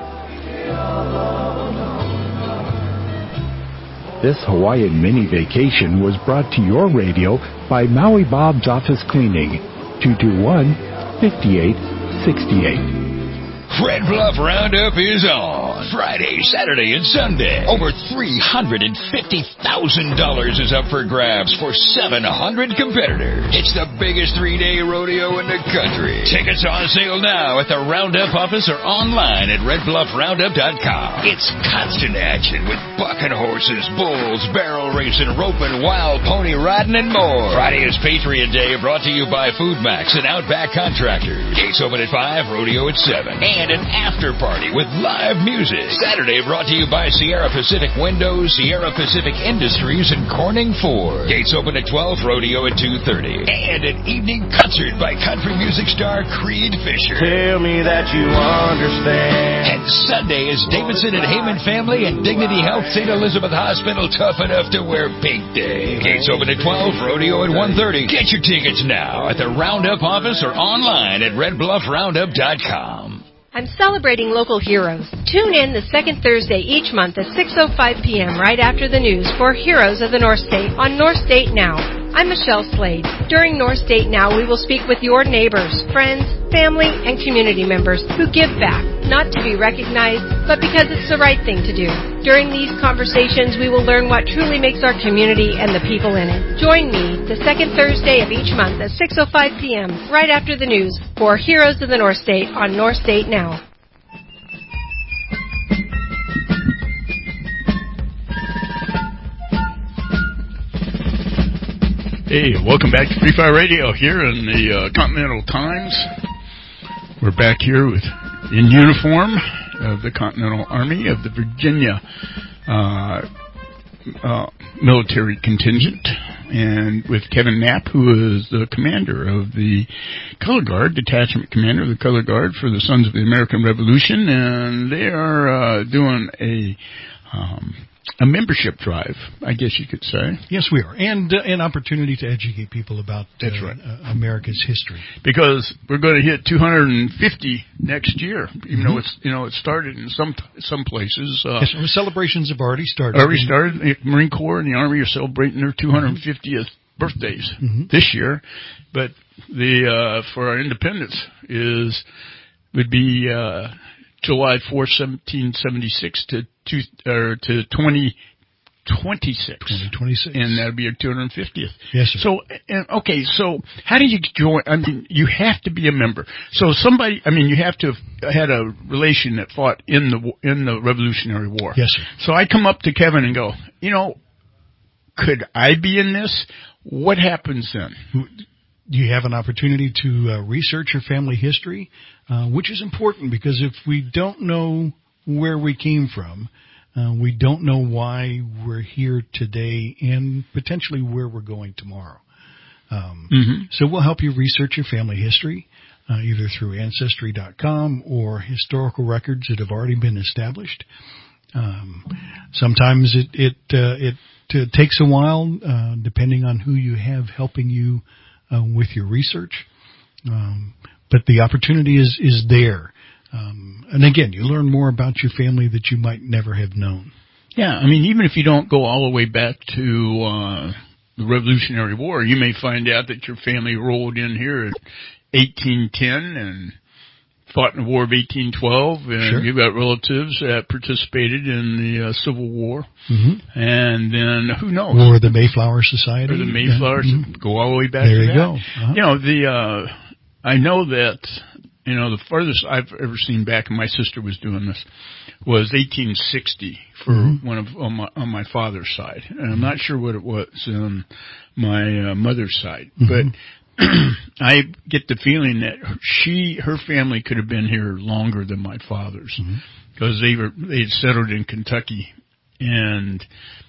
This Hawaiian mini vacation was brought to your radio by Maui Bob's Office Cleaning, two two one, five eight six eight. Red Bluff Roundup is on Friday, Saturday, and Sunday. Over three hundred fifty thousand dollars is up for grabs for seven hundred competitors. It's the biggest three-day rodeo in the country. Tickets on sale now at the Roundup office or online at red bluff roundup dot com. It's constant action with bucking horses, bulls, barrel racing, roping, wild pony riding, and more. Friday is Patriot Day, brought to you by Food Max and Outback Contractors. Gates open at five, rodeo at seven. And an after party with live music. Saturday brought to you by Sierra Pacific Windows, Sierra Pacific Industries, and Corning Ford. Gates open at twelve, rodeo at two thirty. And an evening concert by country music star Creed Fisher. Tell me that you understand. And Sunday is Davidson and Heyman Family and Dignity Health Saint Elizabeth Hospital tough enough to wear pink day. Gates open at twelve, rodeo at one thirty. Get your tickets now at the Roundup office or online at red bluff roundup dot com. I'm celebrating local heroes. Tune in the second Thursday each month at six oh five p.m. right after the news for Heroes of the North State on North State Now. I'm Michelle Slade. During North State Now, we will speak with your neighbors, friends, family, and community members who give back, not to be recognized, but because it's the right thing to do. During these conversations, we will learn what truly makes our community and the people in it. Join me the second Thursday of each month at six oh five p.m., right after the news, for Heroes of the North State on North State Now. Hey, welcome back to Free Fire Radio here in the uh, Continental Times. We're back here with in uniform of the Continental Army of the Virginia uh, uh, military contingent, and with Kevin Knapp, who is the commander of the Color Guard, detachment commander of the Color Guard for the Sons of the American Revolution, and they are uh, doing a um, a membership drive, I guess you could say. Yes, we are, and uh, an opportunity to educate people about uh, That's right. uh, America's history. Because we're going to hit two hundred fifty next year, even Mm-hmm. though it's you know it started in some some places. Uh, yes, the celebrations have already started. Already started. The Marine Corps and the Army are celebrating their two hundred fiftieth mm-hmm. birthdays mm-hmm. this year, but the uh, for our independence is would be uh, July fourth, seventeen seventy-six to two or to twenty twenty-six. twenty twenty-six, and that'll be your two hundred fiftieth. Yes, sir. So, and, okay, so how do you join? I mean, you have to be a member. So somebody, I mean, you have to have had a relation that fought in the in the Revolutionary War. Yes, sir. So I come up to Kevin and go, you know, could I be in this? What happens then? You have an opportunity to uh, research your family history, uh, which is important because if we don't know where we came from, uh, we don't know why we're here today and potentially where we're going tomorrow. Um, mm-hmm. So we'll help you research your family history, uh, either through Ancestry dot com or historical records that have already been established. Um, sometimes it it uh, it uh, takes a while, uh, depending on who you have helping you uh, with your research. Um, but the opportunity is is there. Um, and again, you learn more about your family that you might never have known. Yeah, I mean, even if you don't go all the way back to uh, the Revolutionary War, you may find out that your family rolled in here in eighteen ten and fought in the War of eighteen twelve, and Sure. you've got relatives that participated in the uh, Civil War, Mm-hmm. and then who knows? Or the Mayflower Society. Or the Mayflowers, Yeah. Mm-hmm. go all the way back There to you that. go. Uh-huh. You know, the uh, I know that, you know, the farthest I've ever seen back, and my sister was doing this, was eighteen sixty for Mm-hmm. one of on my, on my father's side, and I'm not sure what it was on my uh, mother's side, Mm-hmm. but I get the feeling that she, her family could have been here longer than my father's, because they were they had settled in Kentucky, and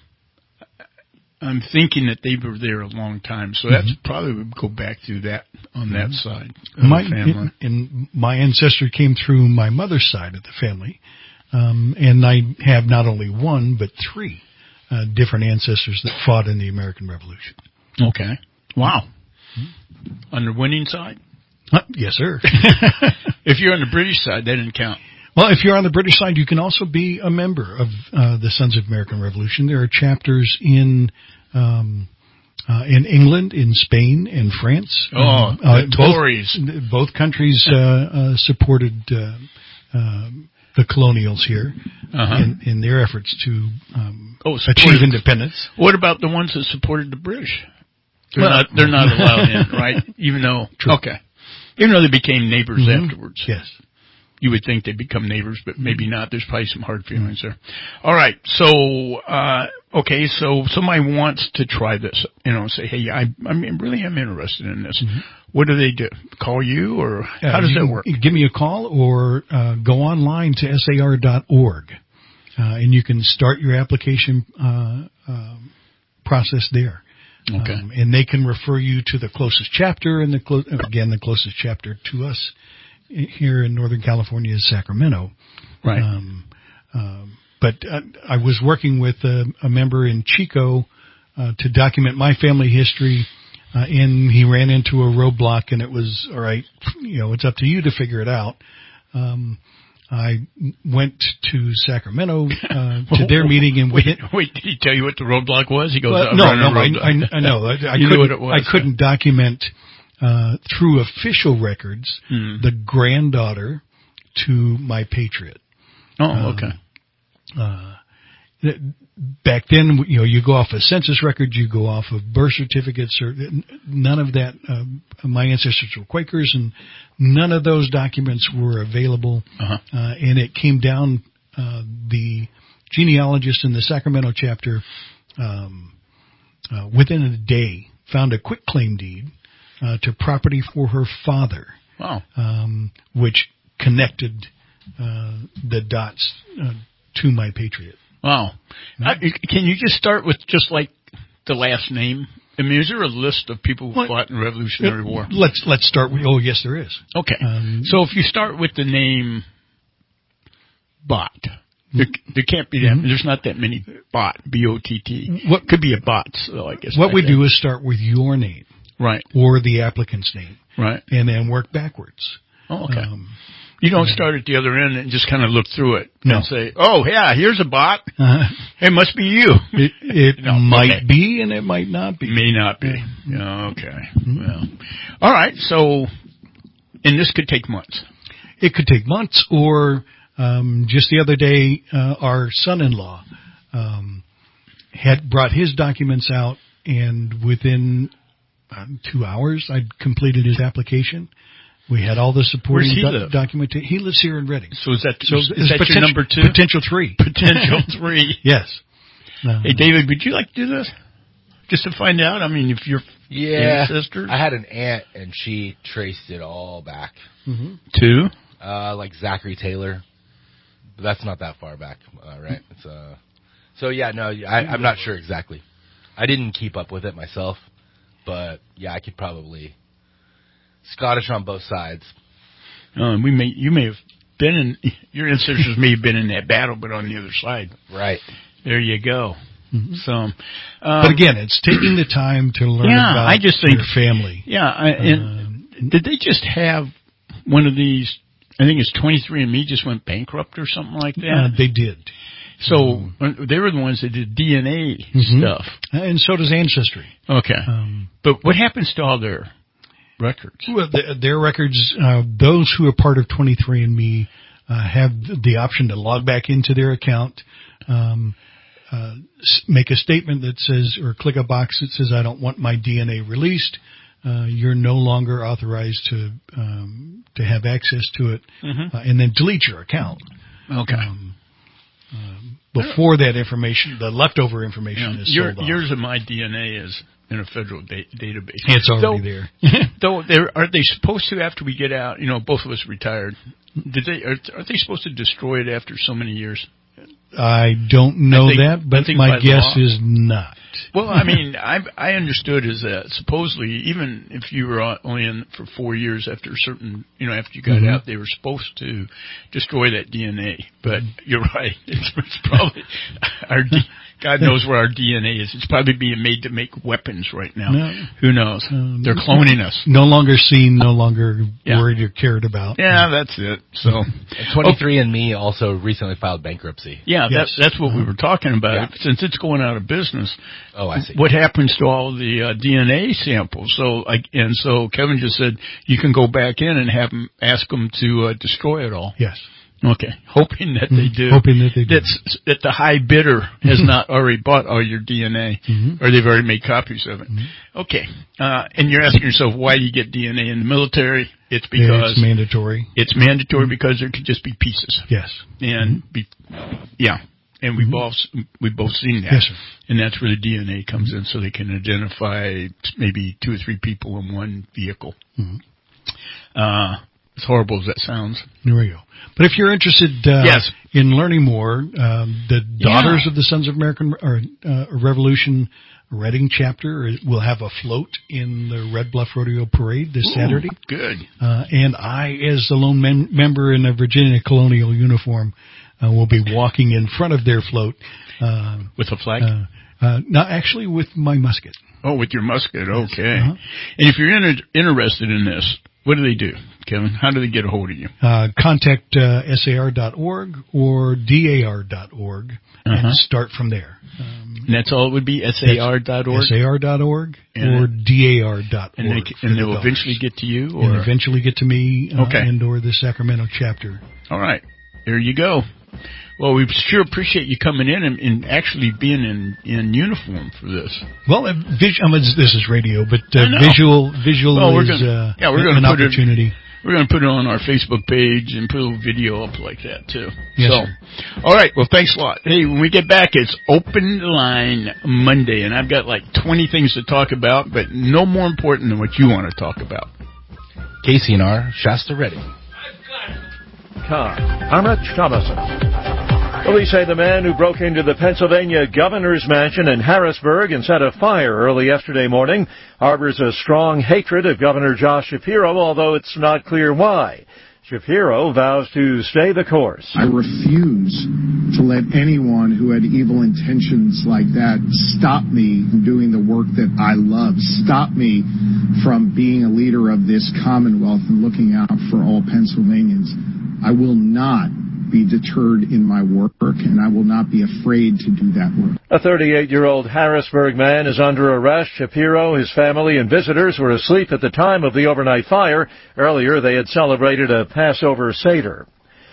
I'm thinking that they were there a long time. So that's probably would go back through that on that side of My, the family. and my ancestor came through my mother's side of the family, um, and I have not only one but three uh, different ancestors that fought in the American Revolution. Okay. Wow. On the winning side? Uh, yes, sir. If you're on the British side, that didn't count. Well, if you're on the British side, you can also be a member of uh, the Sons of American Revolution. There are chapters in um, uh, in England, in Spain, in France. Oh, um, the uh, Tories. Both, both countries uh, uh, supported uh, uh, the colonials here Uh-huh. in, in their efforts to um, Oh, achieve supported- independence. What about the ones that supported the British? They're Well- not. They're not allowed in, right? Even though. True. Okay. Even though they became neighbors Mhm. afterwards. Yes. You would think they'd become neighbors, but maybe not. There's probably some hard feelings there. All right. So, uh, okay. So somebody wants to try this, you know, say, hey, I, I mean, really am interested in this. What do they do? Call you, or how Uh, does you that can work? Give me a call or uh, go online to S A R dot org, uh, and you can start your application uh, um, process there. Okay. Um, and they can refer you to the closest chapter, and the clo- again, the closest chapter to us here in Northern California is Sacramento. Right. Um, um, but uh, I was working with a, a member in Chico uh, to document my family history, uh, and he ran into a roadblock, and it was, all right, you know, it's up to you to figure it out. Um, I went to Sacramento uh, to their meeting, and wait, within, wait, did he tell you what the roadblock was? He goes, well, I'm no, running no, a I, roadblock. I, I know. I, I you couldn't, knew what it was. I couldn't document uh, through official records Hmm. the granddaughter to my Patriot. Oh, okay. Um, uh, th- back then, you know, you go off of census records, you go off of birth certificates, or none of that. Um, my ancestors were Quakers, and none of those documents were available. Uh-huh. Uh, and it came down, uh, the genealogist in the Sacramento chapter, um, uh, within a day, found a quitclaim deed uh, to property for her father. Wow. Um, which connected uh, the dots uh, to my Patriot. Wow. I, can you just start with just like the last name? I mean, is there a list of people who What? fought in the Revolutionary Uh, War? Let's let's start with. Oh, yes, there is. Okay. Um, so if you start with the name Bott, there, there can't be that. Mm-hmm. There's not that many Bott. B O T T. What could be a Bott? So I guess what I we think. do is start with your name, right, or the applicant's name, right, and then work backwards. Oh, okay. Um, You don't start at the other end and just kind of look through it No. and say, "Oh, yeah, here's a Bott. Uh-huh. It must be you." It, it No, might okay. be, and it might not be. May not be. Yeah, okay. Well, all right. So, and this could take months. It could take months, or um, just the other day, uh, our son-in-law um, had brought his documents out, and within um, two hours, I'd completed his application. We had all the supporting Where's he do- live? documentation. He lives here in Reading. So is that So is it's that potential, your number two? Potential three. Potential three. Yes. Uh, Hey, David, would you like to do this? Just to find out? I mean, if you're Yeah. ancestors? I had an aunt, and she traced it all back. Mm-hmm. Two? Uh, like Zachary Taylor. But that's not that far back, uh, right? It's uh. So, yeah, no, I, I'm not sure exactly. I didn't keep up with it myself, but, yeah, I could probably... Scottish on both sides. Uh, we may, you may have been in, your ancestors may have been in that battle, but on the other side. Right. There you go. Mm-hmm. So, um, but again, it's taking the time to learn yeah, about I just think, your family. Yeah, I, and Um, did they just have one of these, I think it's twenty-three and me just went bankrupt or something like that? Uh, they did. So, uh, they were the ones that did D N A Mhm. stuff. And so does Ancestry. Okay. Um, but what happens to all their records? Well, the, their records, uh, those who are part of twenty-three and me uh, have the option to log back into their account, um, uh, s- make a statement that says, or click a box that says, I don't want my D N A released. Uh, you're no longer authorized to um, to have access to it, Mhm. uh, and then delete your account. Okay. Um, um, before that information, the leftover information Yeah, is your, sold off. yours of my D N A is in a federal da- database. It's already though, there. though, they're, are they supposed to, after we get out, you know, both of us retired, did they, are, are they supposed to destroy it after so many years? I don't know I think- that, I but think my by guess law. is not. Well, I mean, I I understood is that supposedly even if you were on- only in for four years after a certain, you know, after you got Mhm. out, they were supposed to destroy that D N A. But you're right. It's, it's probably our D, God knows where our D N A is. It's probably being made to make weapons right now. No. Who knows? Um, They're cloning us. No longer seen, no longer Yeah. worried or cared about. Yeah, that's it. So And twenty-three and me also recently filed bankruptcy. Yeah, Yes. that's that's what we were talking about. Yeah. Since it's going out of business, Oh, I see. what happens to all the uh, D N A samples? So, I, and so Kevin just said you can go back in and have them ask them to uh, destroy it all. Yes. Okay, hoping that they do. Hoping that they do. That's that the high bidder has not already bought all your D N A, Mhm. or they've already made copies of it. Okay, uh, and you're asking yourself why do you get D N A in the military? It's because it's mandatory. it's mandatory because there could just be pieces. Yes. And be, yeah, and we've all s- we've both seen that. Yes, sir. And that's where the D N A comes in, so they can identify maybe two or three people in one vehicle. Mhm. Uh, as horrible as that sounds. There we go. But if you're interested uh, Yes. in learning more, um, the Daughters Yeah. of the Sons of American or, uh, Revolution Reading chapter will have a float in the Red Bluff Rodeo Parade this Ooh, Saturday. Good. Uh, and I, as the lone mem- member in a Virginia colonial uniform, uh, will be walking in front of their float. Uh, With a flag? uh, uh, not actually with my musket. Oh, with your musket. Okay. Uh-huh. And if you're inter- interested in this, what do they do, Kevin? How do they get a hold of you? Uh, contact uh, S A R dot org or D A R dot org Uh-huh. and start from there. Um, And that's all it would be, S A R dot org? S A R dot org And or D A R dot org. And they, and they will eventually get to you? Or? And eventually get to me uh, Okay. and or the Sacramento chapter. All right. There you go. Well, we sure appreciate you coming in and, and actually being in, in uniform for this. Well, uh, vis- I mean, this is radio, but uh, I know. visual visual well, we're is gonna, uh, yeah, we're an gonna put opportunity. It, we're going to put it on our Facebook page and put a little video up like that, too. Yes, so, sir. All right. Well, thanks a lot. Hey, when we get back, it's Open Line Monday, and I've got like twenty things to talk about, but no more important than what you want to talk about. K C N R, Shasta Ready. Car. Hamlet Thomason. Police say the man who broke into the Pennsylvania governor's mansion in Harrisburg and set a fire early yesterday morning harbors a strong hatred of Governor Josh Shapiro, although it's not clear why. Shapiro vows to stay the course. I refuse to let anyone who had evil intentions like that stop me from doing the work that I love, stop me from being a leader of this Commonwealth and looking out for all Pennsylvanians. I will not be deterred in my work, and I will not be afraid to do that work. A thirty-eight-year-old Harrisburg man is under arrest. Shapiro, his family, and visitors were asleep at the time of the overnight fire. Earlier, they had celebrated a Passover Seder.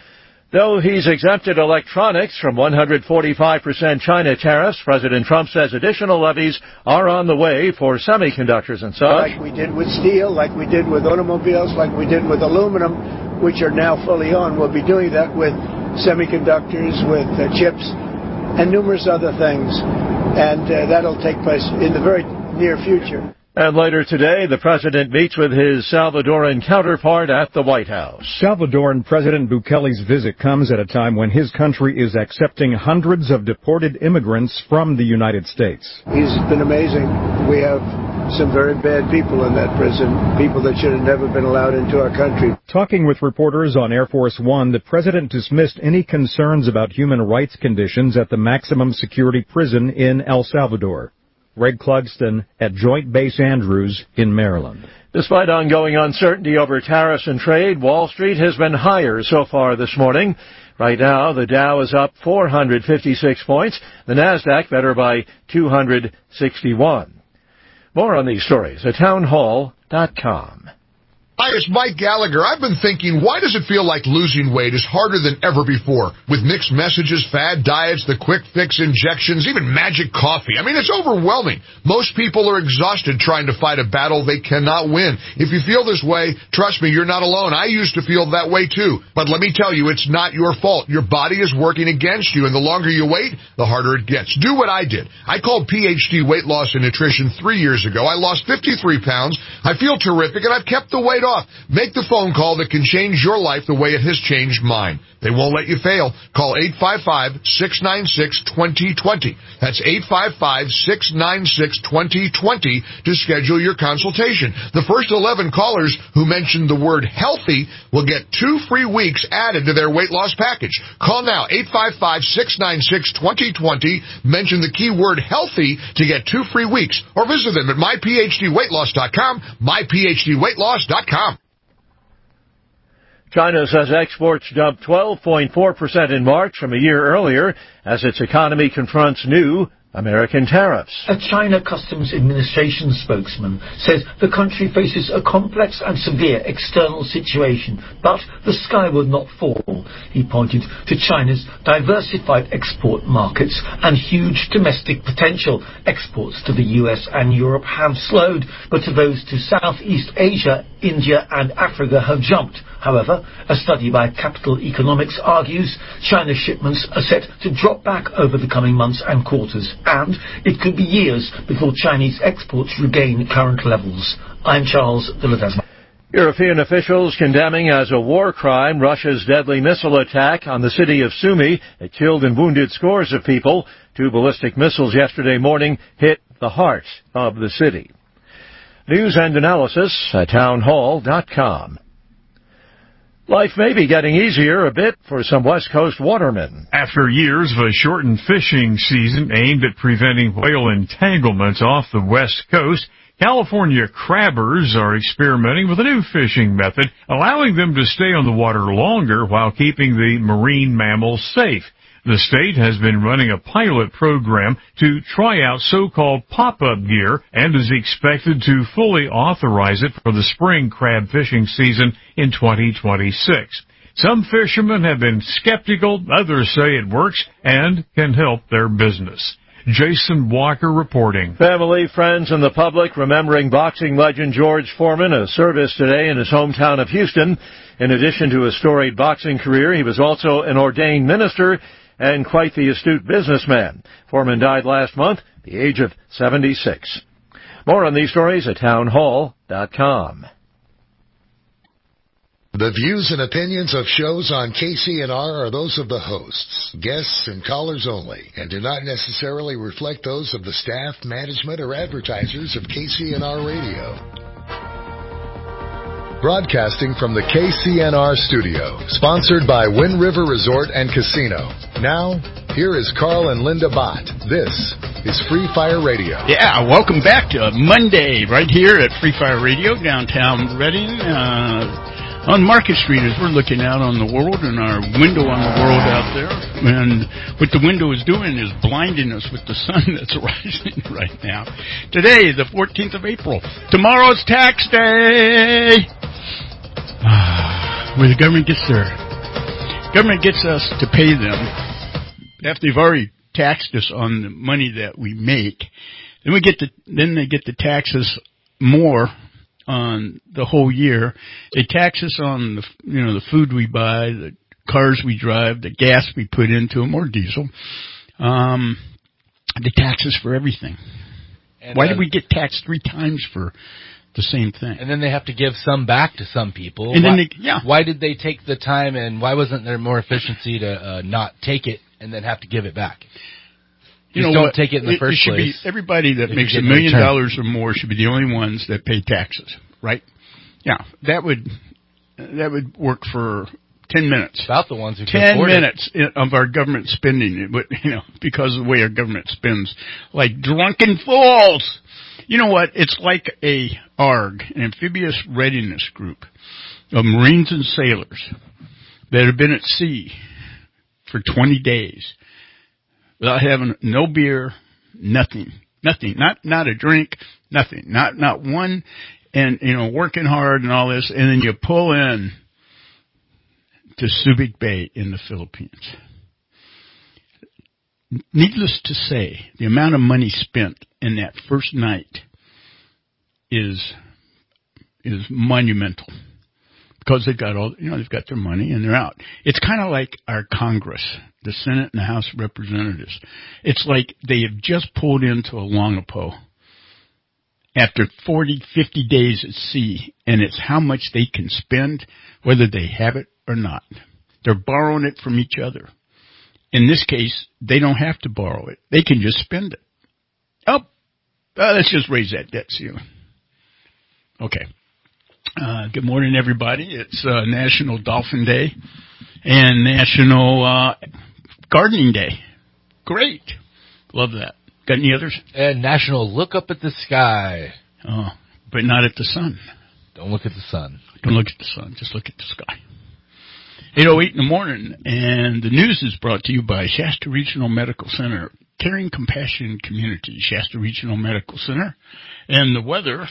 Though he's exempted electronics from one hundred forty-five percent China tariffs, President Trump says additional levies are on the way for semiconductors and such. Like we did with steel, like we did with automobiles, like we did with aluminum, which are now fully on. We'll be doing that with semiconductors, with uh, chips, and numerous other things. And uh, that'll take place in the very near future. And later today, the president meets with his Salvadoran counterpart at the White House. Salvadoran President Bukele's visit comes at a time when his country is accepting hundreds of deported immigrants from the United States. He's been amazing. We have some very bad people in that prison, people that should have never been allowed into our country. Talking with reporters on Air Force One, the president dismissed any concerns about human rights conditions at the maximum security prison in El Salvador. Greg Clugston at Joint Base Andrews in Maryland. Despite ongoing uncertainty over tariffs and trade, Wall Street has been higher so far this morning. Right now, the Dow is up four hundred fifty-six points, the Nasdaq better by two hundred sixty-one. More on these stories at townhall dot com. Hi, it's Mike Gallagher. I've been thinking, why does it feel like losing weight is harder than ever before? With mixed messages, fad diets, the quick fix injections, even magic coffee. I mean, it's overwhelming. Most people are exhausted trying to fight a battle they cannot win. If you feel this way, trust me, you're not alone. I used to feel that way too. But let me tell you, it's not your fault. Your body is working against you, and the longer you wait, the harder it gets. Do what I did. I called P H D Weight Loss and Nutrition three years ago. I lost fifty-three pounds. I feel terrific, and I've kept the weight off. Make the phone call that can change your life the way it has changed mine. They won't let you fail. Call eight five five, six nine six, two zero two zero. That's eight five five, six nine six, two zero two zero to schedule your consultation. The first eleven callers who mention the word healthy will get two free weeks added to their weight loss package. Call now, eight five five, six nine six, two zero two zero. Mention the keyword healthy to get two free weeks. Or visit them at my p h d weight loss dot com, my p h d weight loss dot com. China says exports jumped twelve point four percent in March from a year earlier as its economy confronts new American tariffs. A China Customs Administration spokesman says the country faces a complex and severe external situation, but the sky will not fall. He pointed to China's diversified export markets and huge domestic potential. Exports to the U S and Europe have slowed, but to those to Southeast Asia, India and Africa have jumped. However, a study by Capital Economics argues China's shipments are set to drop back over the coming months and quarters, and it could be years before Chinese exports regain current levels. I'm Charles Villadesma. European officials condemning as a war crime Russia's deadly missile attack on the city of Sumy. It killed and wounded scores of people. Two ballistic missiles yesterday morning hit the heart of the city. News and analysis at townhall dot com. Life may be getting easier a bit for some West Coast watermen. After years of a shortened fishing season aimed at preventing whale entanglements off the West Coast, California crabbers are experimenting with a new fishing method, allowing them to stay on the water longer while keeping the marine mammals safe. The state has been running a pilot program to try out so-called pop-up gear and is expected to fully authorize it for the spring crab fishing season in twenty twenty-six. Some fishermen have been skeptical, others say it works and can help their business. Jason Walker reporting. Family, friends, and the public remembering boxing legend George Foreman, a service today in his hometown of Houston. In addition to a storied boxing career, he was also an ordained minister and quite the astute businessman. Foreman died last month at the age of seventy-six. More on these stories at townhall dot com. The views and opinions of shows on K C N R are those of the hosts, guests, and callers only, and do not necessarily reflect those of the staff, management, or advertisers of K C N R Radio. Broadcasting from the K C N R studio, sponsored by Wind River Resort and Casino. Now, here is Carl and Linda Bott. This is Free Fire Radio. Yeah, welcome back to Monday right here at Free Fire Radio, downtown Redding. Uh, On Market Street, as we're looking out on the world and our window on the world out there, and what the window is doing is blinding us with the sun that's rising right now. Today, the fourteenth of April. Tomorrow's tax day. Where the government gets their government gets us to pay them after they've already taxed us on the money that we make. Then we get the then they get the taxes more on the whole year. They tax us on the, you know, the food we buy, the cars we drive, the gas we put into them, or diesel. Um, they tax us for everything. And Why uh, did we get taxed three times for the same thing? And then they have to give some back to some people. And why, then they, yeah. why did they take the time, and why wasn't there more efficiency to uh, not take it and then have to give it back? You Just know don't what? take it in the it, first it should place. Be everybody that makes a million dollars or more should be the only ones that pay taxes, right? Yeah, that would that would work for ten minutes. About the ones who can ten afford minutes it. of our government spending, it would, you know, because of the way our government spends, like drunken fools. You know what? It's like a A R G, an amphibious readiness group of Marines and sailors that have been at sea for twenty days. Without having no beer, nothing, nothing, not not a drink, nothing, not not one, and you know working hard and all this, and then you pull in to Subic Bay in the Philippines. Needless to say, the amount of money spent in that first night is is monumental. Because they've got all, you know, they've got their money and they're out. It's kind of like our Congress, the Senate and the House of Representatives. It's like they have just pulled into a Longapo after forty, fifty days at sea, and it's how much they can spend, whether they have it or not. They're borrowing it from each other. In this case, they don't have to borrow it. They can just spend it. Oh, uh, let's just raise that debt ceiling. Okay. Uh, good morning, everybody. It's uh, National Dolphin Day and National uh, Gardening Day. Great. Love that. Got any others? And National Look Up at the Sky. Oh, but not at the sun. Don't look at the sun. Don't look at the sun. Just look at the sky. eight oh eight in the morning, and the news is brought to you by Shasta Regional Medical Center. Caring Compassion Community, Shasta Regional Medical Center. And the weather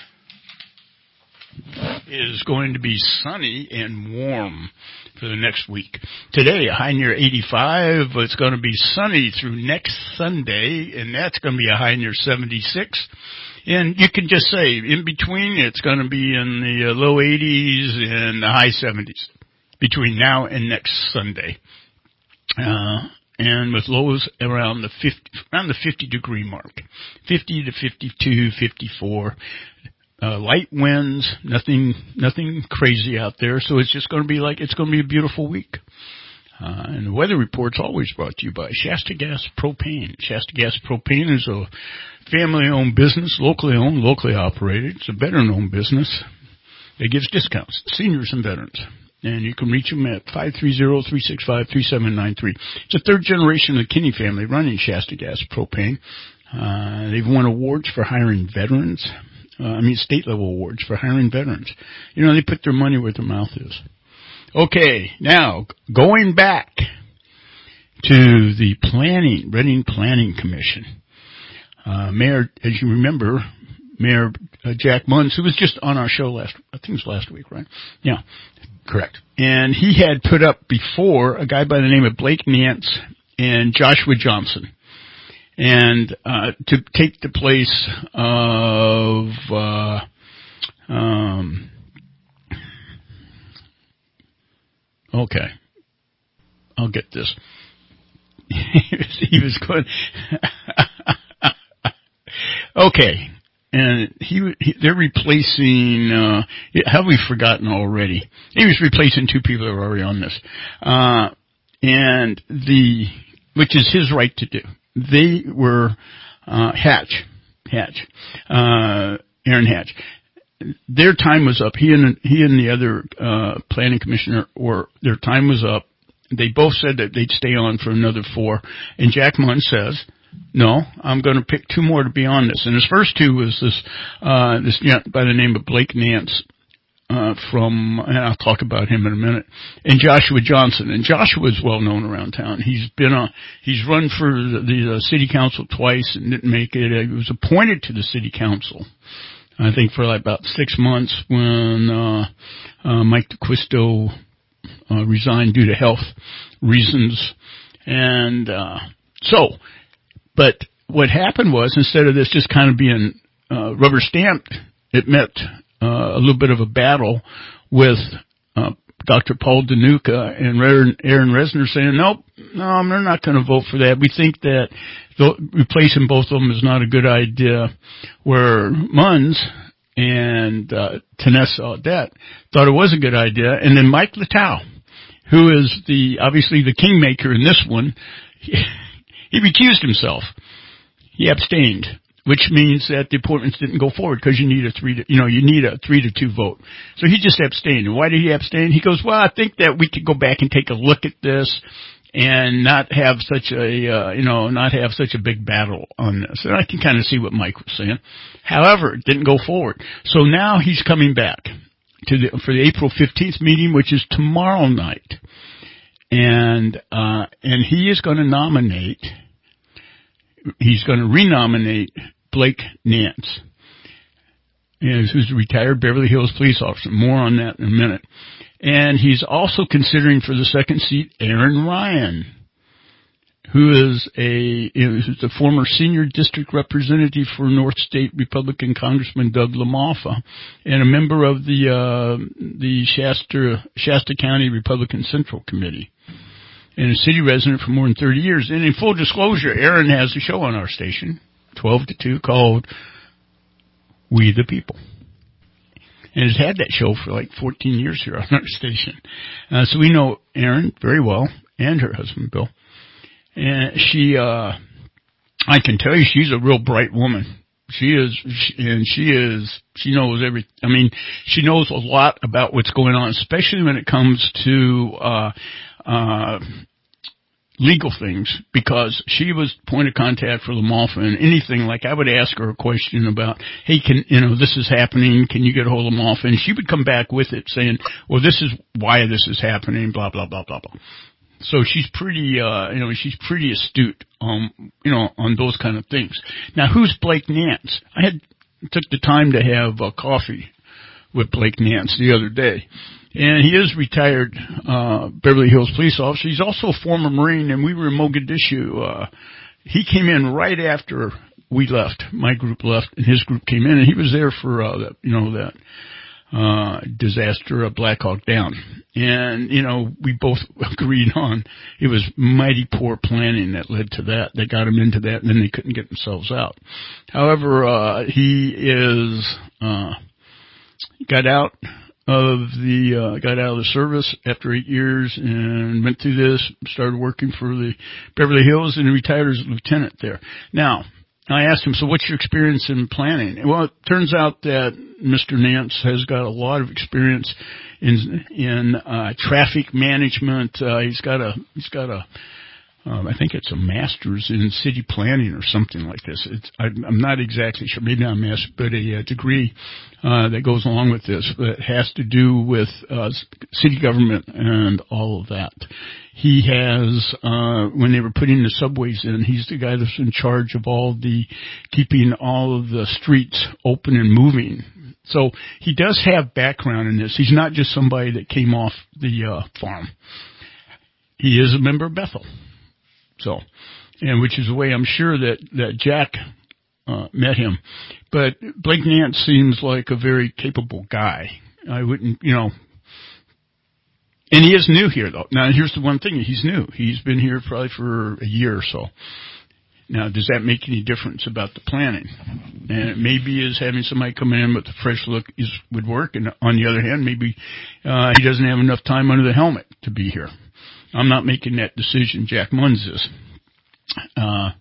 is going to be sunny and warm for the next week. Today, a high near eighty-five. It's going to be sunny through next Sunday, and that's going to be a high near seventy-six. And you can just say, in between, it's going to be in the low eighties and the high seventies between now and next Sunday. Uh, and with lows around the fifty, around the fifty degree mark. fifty to fifty-two, fifty-four. Uh, light winds, nothing, nothing crazy out there. So it's just going to be like, it's going to be a beautiful week. Uh, and the weather report's always brought to you by Shasta Gas Propane. Shasta Gas Propane is a family-owned business, locally owned, locally operated. It's a veteran-owned business. It gives discounts to seniors and veterans. And you can reach them at five three zero, three six five, three seven nine three. It's a third generation of the Kinney family running Shasta Gas Propane. Uh, they've won awards for hiring veterans. uh, I mean state level awards for hiring veterans. You know, they put their money where their mouth is. Okay, now going back to the planning, Reading Planning Commission. Uh, Mayor, as you remember, Mayor uh, Jack Munz, who was just on our show last, I think it was last week, right? Yeah. Correct. And he had put up before a guy by the name of Blake Nance and Joshua Johnson. And, uh, to take the place of, uh, um, okay. I'll get this. He was going, okay. And he, he they're replacing, uh, have we forgotten already? He was replacing two people that were already on this. Uh, and the, which is his right to do. They were, uh, Hatch, Hatch, uh, Aaron Hatch. Their time was up. He and, he and the other, uh, planning commissioner, or their time was up. They both said that they'd stay on for another four. And Jack Munn says, no, I'm going to pick two more to be on this. And his first two was this, uh, this by the name of Blake Nance, uh, from, and I'll talk about him in a minute, and Joshua Johnson. And Joshua is well known around town. He's been a, he's run for the, the uh, city council twice and didn't make it. He was appointed to the city council, I think, for like about six months when, uh, uh, Mike DeQuisto, uh, resigned due to health reasons. And, uh, so, but what happened was, instead of this just kind of being uh, rubber stamped, it met uh, a little bit of a battle with uh, Doctor Paul Danuka and Aaron Resner saying, nope, no, they're not going to vote for that. We think that replacing both of them is not a good idea. Where Munz and uh, Tanessa Audette thought it was a good idea. And then Mike Latow, who is the obviously the kingmaker in this one, he, he recused himself. He abstained, which means that the appointments didn't go forward because you need a three to, you know, you need a three to two vote. So he just abstained. And why did he abstain? He goes, well, I think that we could go back and take a look at this and not have such a, uh, you know, not have such a big battle on this. And I can kind of see what Mike was saying. However, it didn't go forward. So now he's coming back to the, for the April fifteenth meeting, which is tomorrow night. And, uh, and he is going to nominate, he's going to renominate Blake Nance, who's a retired Beverly Hills police officer. More on that in a minute. And he's also considering for the second seat Aaron Ryan, who is a, who's the former senior district representative for North State Republican Congressman Doug LaMalfa, and a member of the, uh, the Shasta, Shasta County Republican Central Committee, and a city resident for more than thirty years. And in full disclosure, Aaron has a show on our station, twelve to two, called We the People. And has had that show for like fourteen years here on our station. Uh, so we know Aaron very well, and her husband, Bill. And she, uh, I can tell you she's a real bright woman. She is, and she is, she knows every, I mean, she knows a lot about what's going on, especially when it comes to, uh, uh, legal things, because she was point of contact for LaMalfa, and anything, like I would ask her a question about, hey, can, you know, this is happening, can you get a hold of LaMalfa? And she would come back with it saying, well, this is why this is happening, blah, blah, blah, blah, blah. So she's pretty, uh, you know, she's pretty astute, um, you know, on those kind of things. Now, who's Blake Nance? I had, took the time to have uh, coffee with Blake Nance the other day. And he is retired, uh, Beverly Hills police officer. He's also a former Marine, and we were in Mogadishu. Uh, he came in right after we left. My group left, and his group came in, and he was there for, uh, that, you know, that, uh, disaster of Black Hawk Down. And, you know, we both agreed on it was mighty poor planning that led to that. They got him into that, and then they couldn't get themselves out. However, uh, he is, uh, got out of the, uh, got out of the service after eight years and went through this, started working for the Beverly Hills, and retired as a lieutenant there. Now, I asked him, so what's your experience in planning? Well, it turns out that Mister Nance has got a lot of experience in, in, uh, traffic management. Uh, he's got a, he's got a, Um, I think it's a master's in city planning or something like this. It's, I'm, I'm not exactly sure, maybe not a master's, but a, a degree uh, that goes along with this that has to do with uh, city government and all of that. He has, uh, when they were putting the subways in, he's the guy that's in charge of all the, keeping all of the streets open and moving. So he does have background in this. He's not just somebody that came off the uh, farm. He is a member of Bethel. So, and which is the way I'm sure that, that Jack uh, met him. But Blake Nance seems like a very capable guy. I wouldn't, you know, and he is new here, though. Now, here's the one thing. He's new. He's been here probably for a year or so. Now, does that make any difference about the planning? And maybe is having somebody come in with a fresh look is, would work. And on the other hand, maybe uh, he doesn't have enough time under the helmet to be here. I'm not making that decision. Jack Munz is. Uh,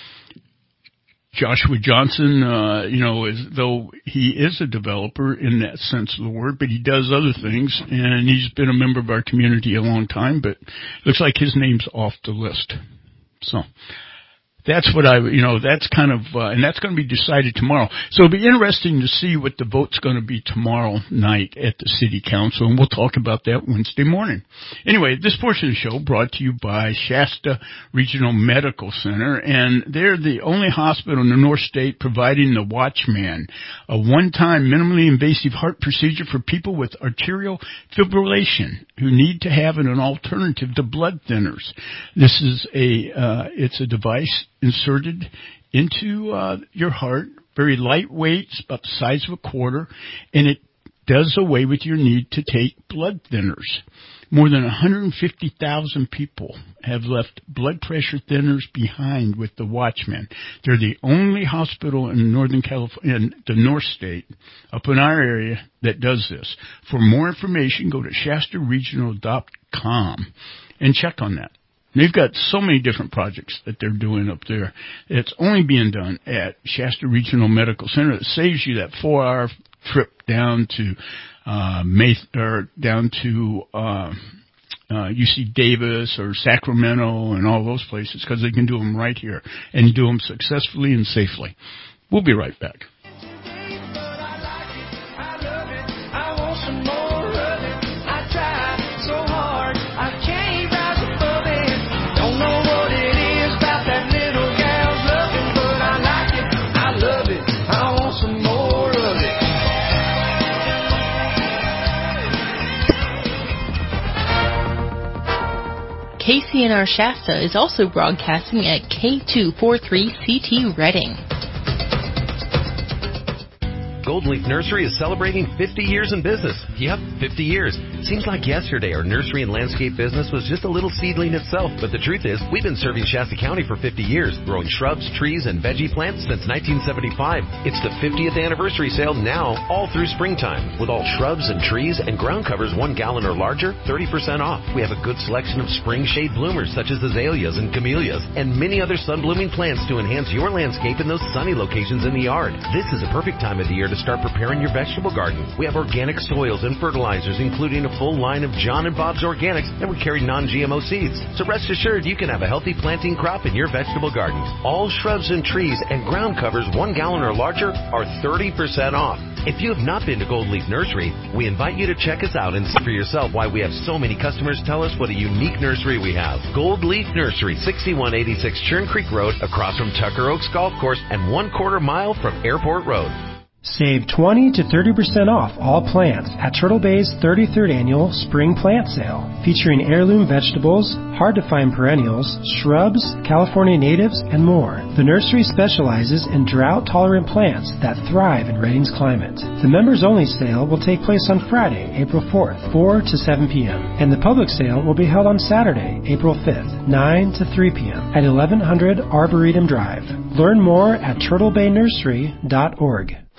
Joshua Johnson, uh, you know, is, though he is a developer in that sense of the word, but he does other things, and he's been a member of our community a long time, but looks like his name's off the list. So that's what I, you know, that's kind of, uh, and that's going to be decided tomorrow. So it'll be interesting to see what the vote's going to be tomorrow night at the city council, and we'll talk about that Wednesday morning. Anyway, this portion of the show brought to you by Shasta Regional Medical Center, and they're the only hospital in the North State providing the Watchman, a one-time minimally invasive heart procedure for people with arterial fibrillation who need to have an alternative to blood thinners. This is a, uh, it's a device inserted into uh, your heart, very lightweight, it's about the size of a quarter, and it does away with your need to take blood thinners. More than one hundred fifty thousand people have left blood pressure thinners behind with the Watchman. They're the only hospital in Northern California, in the North State, up in our area, that does this. For more information, go to Shasta Regional dot com and check on that. They've got so many different projects that they're doing up there. It's only being done at Shasta Regional Medical Center. It saves you that four-hour trip down to uh, May, or down to uh, uh, U C Davis or Sacramento and all those places, because they can do them right here and do them successfully and safely. We'll be right back. K C N R Shasta is also broadcasting at K two forty-three C T Redding. Golden Leaf Nursery is celebrating fifty years in business. Yep, fifty years. Seems like yesterday our nursery and landscape business was just a little seedling itself. But the truth is, we've been serving Shasta County for fifty years, growing shrubs, trees, and veggie plants since nineteen seventy-five. It's the fiftieth anniversary sale now, all through springtime. With all shrubs and trees and ground covers one gallon or larger, thirty percent off. We have a good selection of spring shade bloomers such as azaleas and camellias, and many other sun-blooming plants to enhance your landscape in those sunny locations in the yard. This is a perfect time of the year to start preparing your vegetable garden. We have organic soils and fertilizers, including a full line of John and Bob's Organics, and we carry non G M O seeds. So rest assured you can have a healthy planting crop in your vegetable garden. All shrubs and trees and ground covers one gallon or larger are thirty percent off. If you have not been to Gold Leaf Nursery, we invite you to check us out and see for yourself why we have so many customers tell us what a unique nursery we have. Gold Leaf Nursery, sixty-one eighty-six Churn Creek Road, across from Tucker Oaks Golf Course and one quarter mile from Airport Road. Save twenty to thirty percent off all plants at Turtle Bay's thirty-third Annual Spring Plant Sale, featuring heirloom vegetables, hard-to-find perennials, shrubs, California natives, and more. The nursery specializes in drought-tolerant plants that thrive in Redding's climate. The members-only sale will take place on Friday, April fourth, four to seven p.m., and the public sale will be held on Saturday, April fifth, nine to three p.m. at eleven hundred Arboretum Drive. Learn more at turtle bay nursery dot org.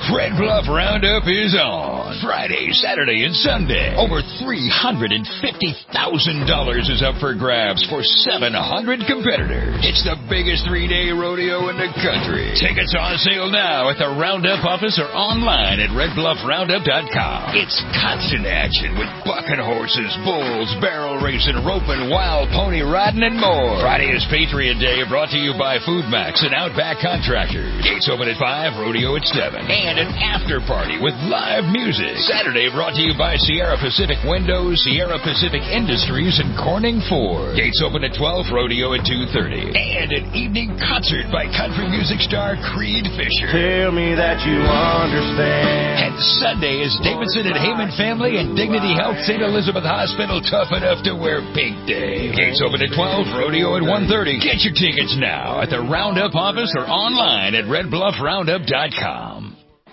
Red Bluff Roundup is on Friday, Saturday, and Sunday. Over three hundred fifty thousand dollars is up for grabs for seven hundred competitors. It's the biggest three-day rodeo in the country. Tickets on sale now at the Roundup office or online at red bluff roundup dot com. It's constant action with bucking horses, bulls, barrel racing, roping, wild pony riding, and more. Friday is Patriot Day, brought to you by Food Max and Outback Contractors. Gates open at five, rodeo at seven. And an after party with live music. Saturday brought to you by Sierra Pacific Windows, Sierra Pacific Industries, and Corning Ford. Gates open at twelve, rodeo at two thirty. And an evening concert by country music star Creed Fisher. Tell me that you understand. And Sunday is Davidson and Heyman Family and Dignity Health Saint Elizabeth Hospital tough enough to wear pink day. Gates open at twelve, rodeo at one thirty. Get your tickets now at the Roundup office or online at red bluff roundup dot com.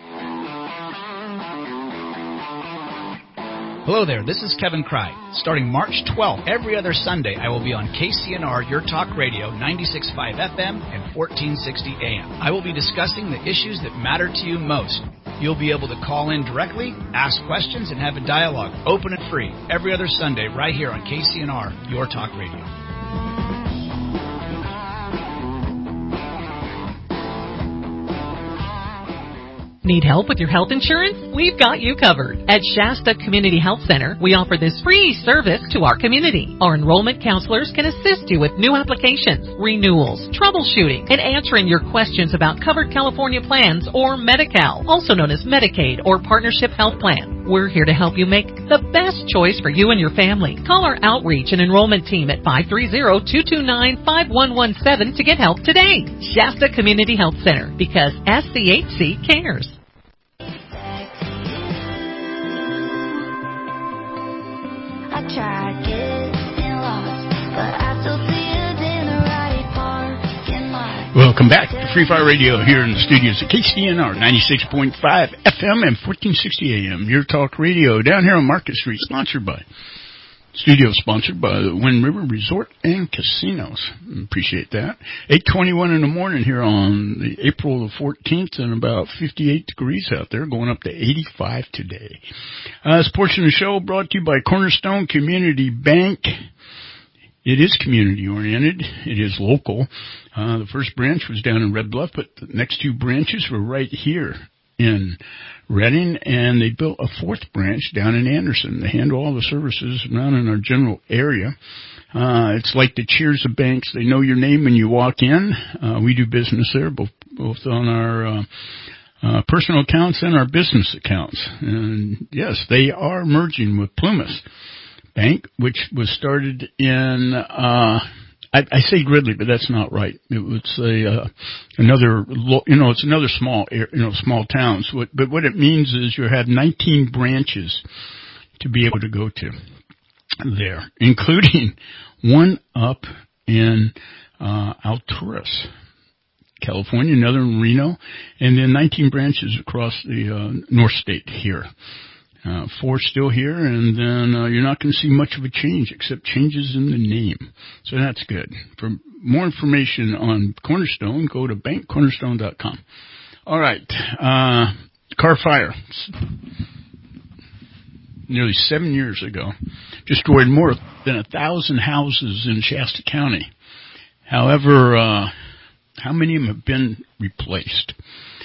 Hello there, this is Kevin Cry. Starting March twelfth, every other Sunday, I will be on K C N R Your Talk Radio, ninety-six point five F M and fourteen sixty A M. I will be discussing the issues that matter to you most. You'll be able to call in directly, ask questions, and have a dialogue, open and free, every other Sunday right here on K C N R Your Talk Radio. Need help with your health insurance? We've got you covered. At Shasta Community Health Center, we offer this free service to our community. Our enrollment counselors can assist you with new applications, renewals, troubleshooting, and answering your questions about covered California plans or Medi-Cal, also known as Medicaid or Partnership Health Plan. We're here to help you make the best choice for you and your family. Call our outreach and enrollment team at five three zero, two two nine, five one one seven to get help today. Shasta Community Health Center, because S C H C cares. I tried getting lost, but I still see it in the right parking lot. Welcome back to Free Fire Radio here in the studios at K C N R ninety-six point five F M and fourteen sixty A M. Your Talk Radio down here on Market Street, sponsored by Studio sponsored by the Wind River Resort and Casinos. Appreciate that. eight twenty-one in the morning here on the April the fourteenth, and about fifty-eight degrees out there, going up to eighty-five today. Uh, this portion of the show brought to you by Cornerstone Community Bank. It is community-oriented. It is local. Uh, the first branch was down in Red Bluff, but the next two branches were right here in Redding, and they built a fourth branch down in Anderson. They handle all the services around in our general area. Uh, it's like the Cheers of banks. They know your name when you walk in. Uh, we do business there, both, both on our uh, uh, personal accounts and our business accounts. And yes, they are merging with Plymouth Bank, which was started in uh I, I say Gridley, but that's not right. It was a uh, another, you know, it's another small, you know, small town. So it, but what it means is you have nineteen branches to be able to go to there, including one up in uh, Alturas, California, another in Reno, and then nineteen branches across the uh, North State here. Uh, four still here, and then uh, you're not going to see much of a change except changes in the name. So that's good. For more information on Cornerstone, go to bank cornerstone dot com. All right. Uh, Carr Fire. Nearly seven years ago, destroyed more than a thousand houses in Shasta County. However, uh, how many of them have been replaced?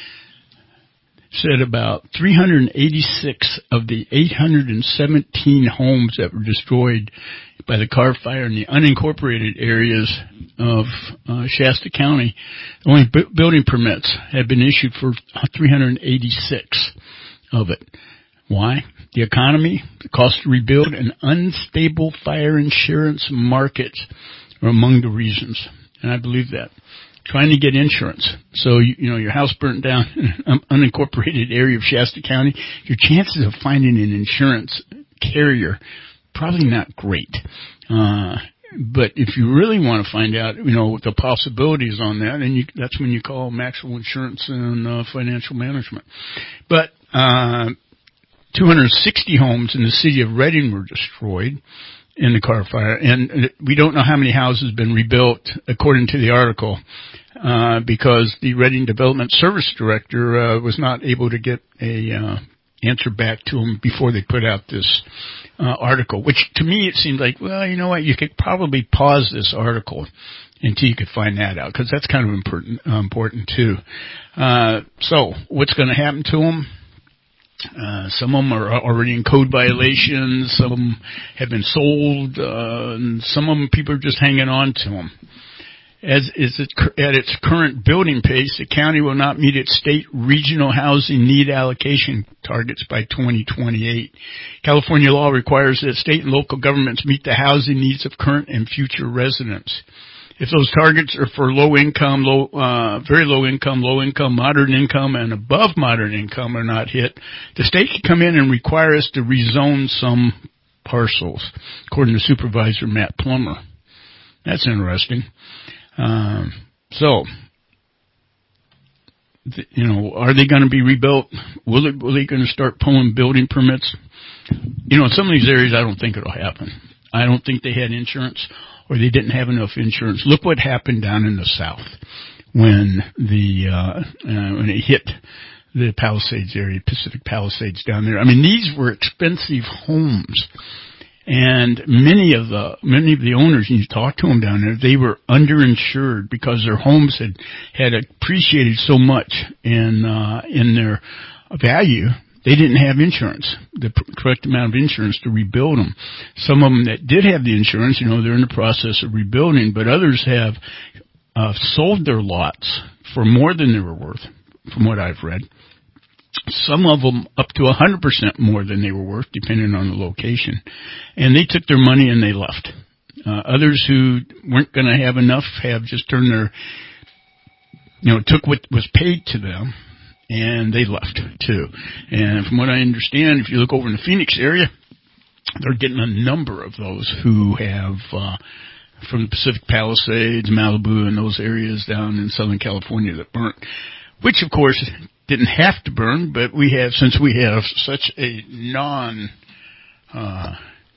Said about three hundred eighty-six of the eight hundred seventeen homes that were destroyed by the Carr Fire in the unincorporated areas of uh, Shasta County, only bu- building permits had been issued for three hundred eighty-six of it. Why? The economy, the cost to rebuild, and unstable fire insurance markets are among the reasons, and I believe that. Trying to get insurance. So, you, you know, your house burnt down in an unincorporated area of Shasta County, your chances of finding an insurance carrier, probably not great. Uh, but if you really want to find out, you know, what the possibilities on that, and you, that's when you call Maxwell Insurance and uh, Financial Management. But, uh, two hundred sixty homes in the city of Redding were destroyed. in the Carr fire. And we don't know how many houses have been rebuilt, according to the article, uh, because the Reading Development Service Director uh, was not able to get a uh, answer back to him before they put out this uh, article, which to me it seemed like, well, you know what, you could probably pause this article until you could find that out, because that's kind of important, uh, important too. Uh, so what's going to happen to them? Uh, some of them are already in code violations. Some of them have been sold. Uh, and some of them, people are just hanging on to them. As is it, at its current building pace, the county will not meet its state regional housing need allocation targets by twenty twenty-eight. California law requires that state and local governments meet the housing needs of current and future residents. If those targets are for low income, low, uh, very low income, low income, moderate income, and above moderate income are not hit, the state can come in and require us to rezone some parcels, according to Supervisor Matt Plummer. That's interesting. Um, so, th- you know, are they going to be rebuilt? Will it, will they going to start pulling building permits? You know, in some of these areas, I don't think it'll happen. I don't think they had insurance, or they didn't have enough insurance. Look what happened down in the South when the, uh, uh when it hit the Palisades area, Pacific Palisades down there. I mean, these were expensive homes. And many of the, many of the owners, and you talk to them down there, they were underinsured because their homes had, had appreciated so much in, uh, in their value. They didn't have insurance, the correct amount of insurance to rebuild them. Some of them that did have the insurance, you know, they're in the process of rebuilding, but others have, uh, sold their lots for more than they were worth, from what I've read. Some of them up to one hundred percent more than they were worth, depending on the location. And they took their money and they left. Uh, others who weren't going to have enough have just turned their, you know, took what was paid to them, and they left too. And from what I understand, if you look over in the Phoenix area, they're getting a number of those who have, uh, from the Pacific Palisades, Malibu, and those areas down in Southern California that burnt, which of course didn't have to burn, but we have, since we have such a non, uh,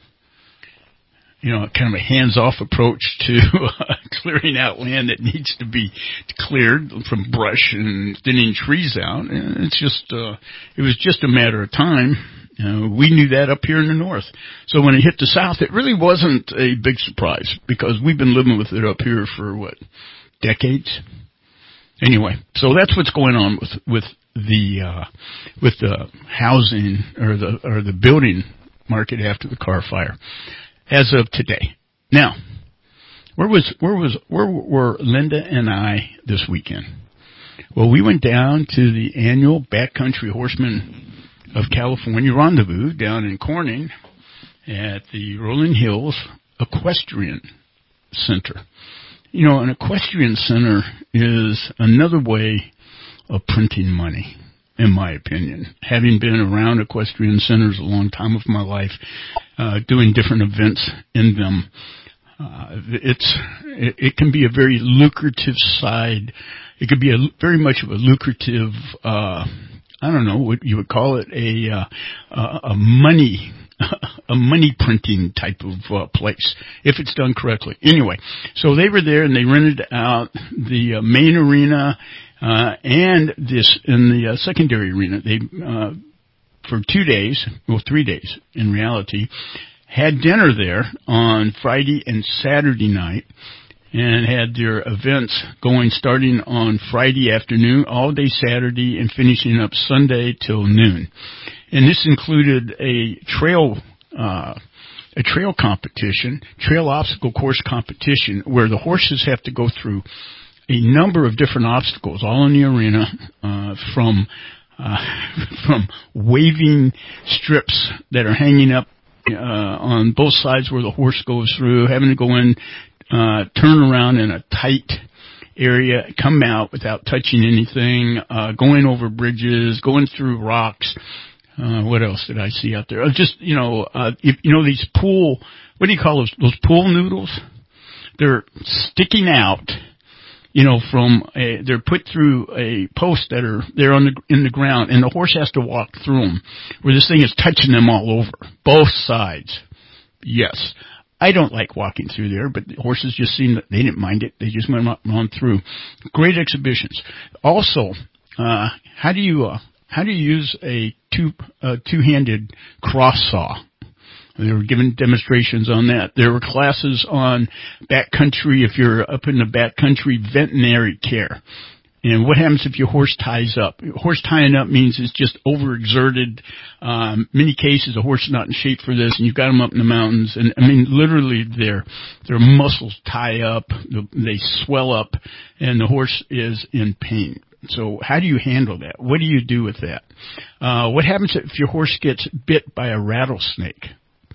you know, kind of a hands-off approach to uh, clearing out land that needs to be cleared from brush and thinning trees out. And it's just, uh, it was just a matter of time. Uh, we knew that up here in the north. So when it hit the south, it really wasn't a big surprise because we've been living with it up here for, what, decades? Anyway, so that's what's going on with, with the, uh, with the housing or the, or the building market after the Carr fire as of today. Now, where was, where was, where were Linda and I this weekend? Well, we went down to the annual Backcountry Horsemen of California rendezvous down in Corning at the Rolling Hills Equestrian Center. You know, an equestrian center is another way of printing money, in my opinion. Having been around equestrian centers a long time of my life, uh, doing different events in them, uh, it's, it, it can be a very lucrative side. It could be a very much of a lucrative, uh, I don't know what you would call it, a, uh, a money a money printing type of uh, place, if it's done correctly. Anyway, so they were there and they rented out the uh, main arena uh, and this in the uh, secondary arena. They uh, for two days, well, three days in reality, had dinner there on Friday and Saturday night, and had their events going starting on Friday afternoon, all day Saturday, and finishing up Sunday till noon. And this included a trail, uh, a trail competition, trail obstacle course competition, where the horses have to go through a number of different obstacles, all in the arena, uh, from, uh, from waving strips that are hanging up, uh, on both sides where the horse goes through, having to go in, uh, turn around in a tight area, come out without touching anything, uh, going over bridges, going through rocks. Uh, what else did I see out there? Uh, just, you know, uh, if, you know, these pool, what do you call those, those pool noodles? They're sticking out, you know, from a, they're put through a post that are, they're on the, in the ground, and the horse has to walk through them, where this thing is touching them all over, both sides. Yes. I don't like walking through there, but the horses just seemed that they didn't mind it. They just went on, on through. Great exhibitions. Also, uh, how do you uh, how do you use a two uh, two-handed cross saw? They were giving demonstrations on that. There were classes on backcountry if you're up in the backcountry veterinary care. And what happens if your horse ties up? Horse tying up means it's just overexerted. Um, many cases, a horse is not in shape for this, and you've got them up in the mountains. And, I mean, literally, their their muscles tie up, they swell up, and the horse is in pain. So how do you handle that? What do you do with that? Uh, what happens if your horse gets bit by a rattlesnake?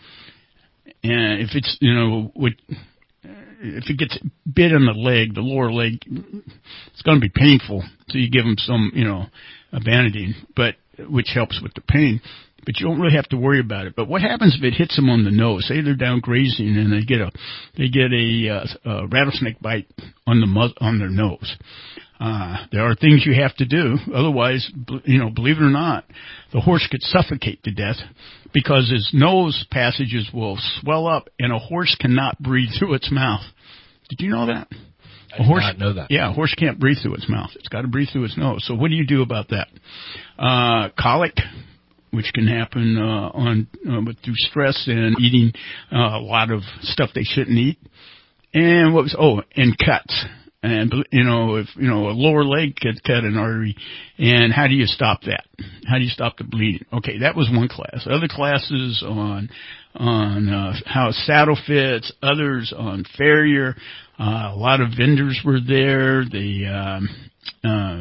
And if it's, you know, what... if it gets bit in the leg, the lower leg, it's going to be painful. So you give them some, you know, Avanadine, but which helps with the pain. But you don't really have to worry about it. But what happens if it hits them on the nose? Say they're down grazing and they get a they get a, uh, a rattlesnake bite on the mu- on their nose. Uh, there are things you have to do. Otherwise, you know, believe it or not, the horse could suffocate to death because his nose passages will swell up and a horse cannot breathe through its mouth. Did you know that? I a horse, did not know that. Yeah, a horse can't breathe through its mouth. It's got to breathe through its nose. So what do you do about that? Uh, colic, which can happen uh, on uh, with through stress and eating uh, a lot of stuff they shouldn't eat. And what was, oh, and cuts. And, you know, if, you know, a lower leg could cut an artery, and how do you stop that? How do you stop the bleeding? Okay, that was one class. Other classes on, on, uh, how a saddle fits, others on farrier. Uh, a lot of vendors were there. The, um, uh,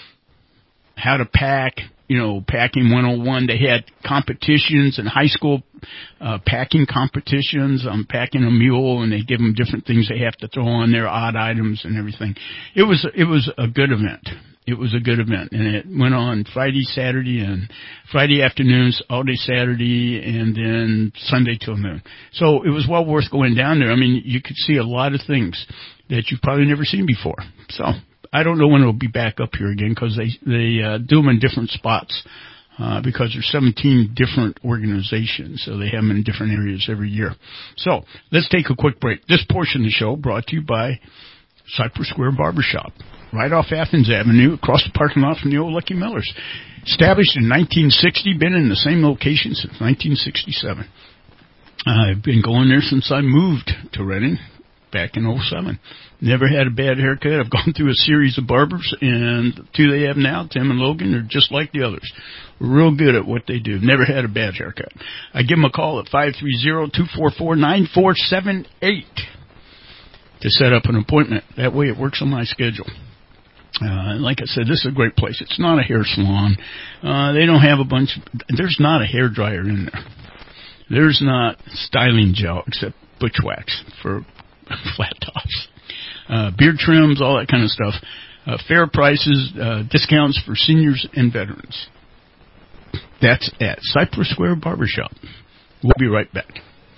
how to pack, you know, packing one oh one. They had competitions in high school, uh, packing competitions on packing a mule, and they give them different things they have to throw on there, odd items and everything. It was, it was a good event. It was a good event, and it went on Friday, Saturday, and Friday afternoons, all day Saturday, and then Sunday till noon. So it was well worth going down there. I mean, you could see a lot of things that you've probably never seen before. So I don't know when it'll be back up here again because they they uh, do them in different spots uh, because there's seventeen different organizations, so they have them in different areas every year. So let's take a quick break. This portion of the show brought to you by Cypress Square Barbershop, right off Athens Avenue, across the parking lot from the old Lucky Millers. Established in nineteen sixty, been in the same location since nineteen sixty-seven. I've been going there since I moved to Reading back in oh seven. Never had a bad haircut. I've gone through a series of barbers, and the two they have now, Tim and Logan, are just like the others. Real good at what they do. Never had a bad haircut. I give them a call at five three zero, two four four, nine four seven eight to set up an appointment. That way it works on my schedule. Uh, like I said, this is a great place. It's not a hair salon. Uh, they don't have a bunch of, there's not a hair dryer in there. There's not styling gel except butch wax for flat tops. Uh, beard trims, all that kind of stuff. Uh, fair prices, uh, discounts for seniors and veterans. That's at Cypress Square Barbershop. We'll be right back.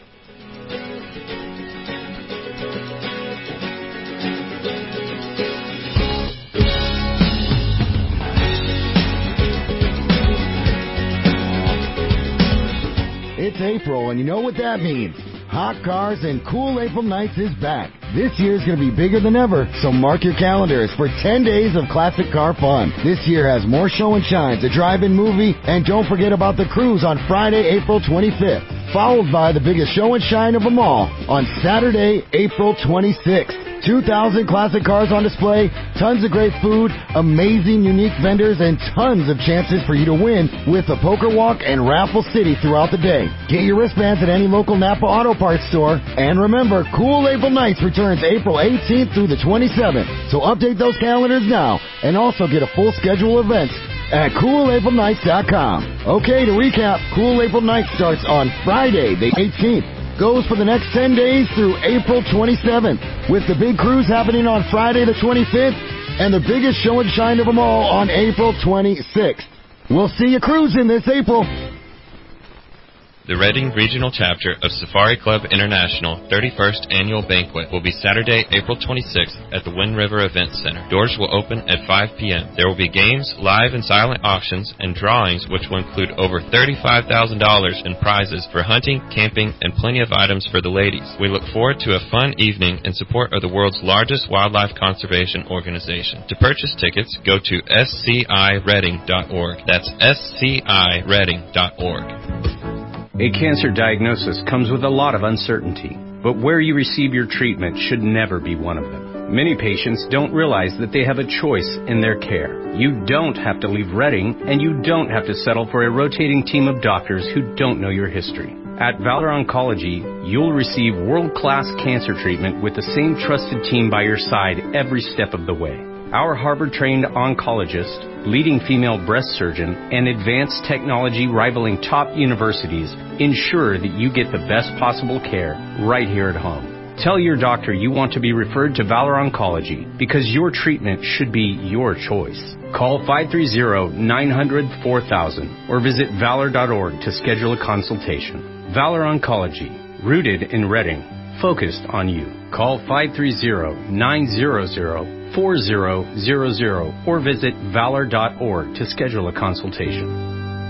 It's April, and you know what that means. Hot Cars and Cool April Nights is back. This year's going to be bigger than ever, so mark your calendars for ten days of classic car fun. This year has more show and shines, a drive-in movie, and don't forget about the cruise on Friday, April twenty-fifth, followed by the biggest show and shine of them all on Saturday, April twenty-sixth. two thousand classic cars on display, tons of great food, amazing unique vendors, and tons of chances for you to win with the Poker Walk and Raffle City throughout the day. Get your wristbands at any local Napa Auto Parts store. And remember, Cool April Nights returns April eighteenth through the twenty-seventh. So update those calendars now and also get a full schedule of events at cool april nights dot com. Okay, to recap, Cool April Nights starts on Friday, the eighteenth. Goes for the next ten days through April twenty-seventh, with the big cruise happening on Friday the twenty-fifth and the biggest show and shine of them all on April twenty-sixth. We'll see you cruising this April. The Reading Regional Chapter of Safari Club International thirty-first Annual Banquet will be Saturday, April twenty-sixth at the Wind River Event Center. Doors will open at five p.m. There will be games, live and silent auctions, and drawings which will include over thirty-five thousand dollars in prizes for hunting, camping, and plenty of items for the ladies. We look forward to a fun evening in support of the world's largest wildlife conservation organization. To purchase tickets, go to s c i reading dot org. That's s c i reading dot org. A cancer diagnosis comes with a lot of uncertainty, but where you receive your treatment should never be one of them. Many patients don't realize that they have a choice in their care. You don't have to leave Reading, and you don't have to settle for a rotating team of doctors who don't know your history. At Valor Oncology, you'll receive world-class cancer treatment with the same trusted team by your side every step of the way. Our Harvard-trained oncologist, leading female breast surgeon, and advanced technology rivaling top universities ensure that you get the best possible care right here at home. Tell your doctor you want to be referred to Valor Oncology because your treatment should be your choice. Call five three zero, nine hundred, four thousand or visit valor dot org to schedule a consultation. Valor Oncology, rooted in Reading, focused on you. Call five three zero, nine hundred, four zero zero zero or visit valor dot org to schedule a consultation.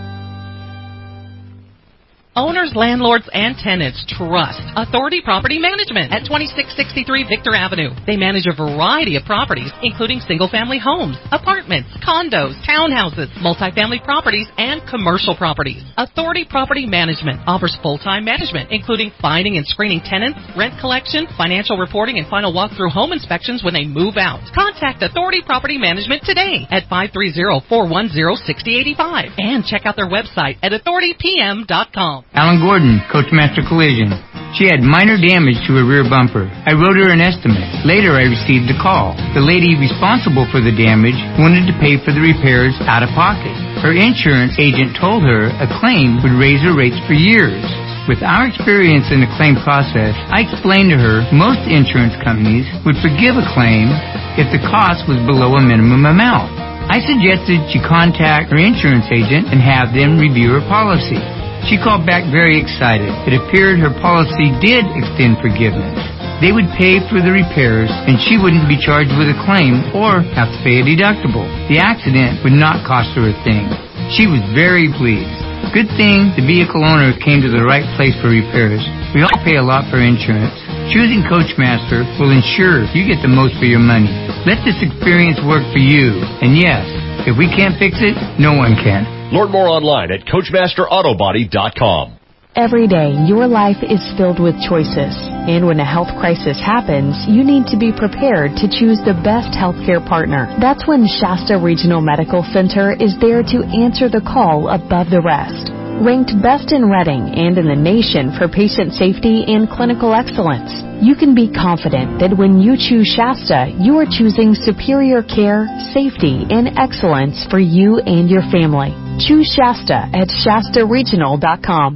Owners, landlords, and tenants trust Authority Property Management at twenty-six sixty-three Victor Avenue. They manage a variety of properties, including single-family homes, apartments, condos, townhouses, multifamily properties, and commercial properties. Authority Property Management offers full-time management, including finding and screening tenants, rent collection, financial reporting, and final walkthrough home inspections when they move out. Contact Authority Property Management today at five three zero, four one zero, six zero eight five and check out their website at authority p m dot com. Alan Gordon, Coachmaster Collision. She had minor damage to her rear bumper. I wrote her an estimate. Later, I received a call. The lady responsible for the damage wanted to pay for the repairs out of pocket. Her insurance agent told her a claim would raise her rates for years. With our experience in the claim process, I explained to her most insurance companies would forgive a claim if the cost was below a minimum amount. I suggested she contact her insurance agent and have them review her policy. She called back very excited. It appeared her policy did extend forgiveness. They would pay for the repairs, and she wouldn't be charged with a claim or have to pay a deductible. The accident would not cost her a thing. She was very pleased. Good thing the vehicle owner came to the right place for repairs. We all pay a lot for insurance. Choosing Coachmaster will ensure you get the most for your money. Let this experience work for you. And yes, if we can't fix it, no one can. Learn more online at coachmaster auto body dot com. Every day, your life is filled with choices. And when a health crisis happens, you need to be prepared to choose the best healthcare partner. That's when Shasta Regional Medical Center is there to answer the call above the rest. Ranked best in Reading and in the nation for patient safety and clinical excellence, you can be confident that when you choose Shasta, you are choosing superior care, safety, and excellence for you and your family. Choose Shasta at shasta regional dot com.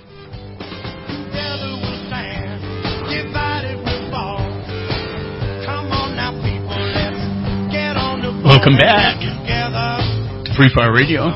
Welcome back to Free Fire Radio.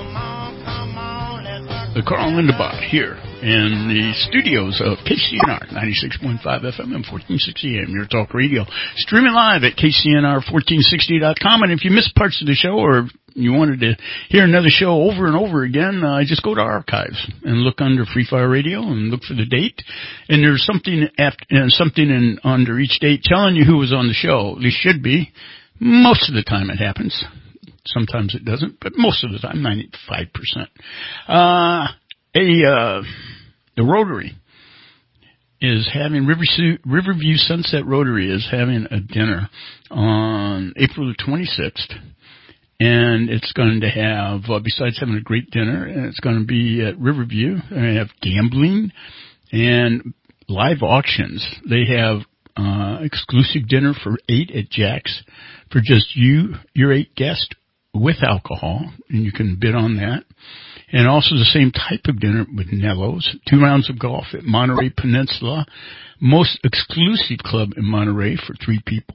The Carl Lindenbach here in the studios of K C N R ninety-six point five F M and fourteen sixty A M, your talk radio. Streaming live at K C N R fourteen sixty dot com. And if you missed parts of the show or you wanted to hear another show over and over again, uh, just go to archives and look under Free Fire Radio and look for the date. And there's something after, uh, something in, under each date telling you who was on the show. At least should be. Most of the time it happens. Sometimes it doesn't, but most of the time, ninety-five percent. Uh, a, uh, the Rotary is having, Riverview, Riverview Sunset Rotary is having a dinner on April the twenty-sixth. And it's going to have, uh, besides having a great dinner, and it's going to be at Riverview. They're going to have gambling and live auctions. They have uh exclusive dinner for eight at Jack's for just you, your eight guests, with alcohol, and you can bid on that. And also the same type of dinner with Nello's, two rounds of golf at Monterey Peninsula, most exclusive club in Monterey for three people.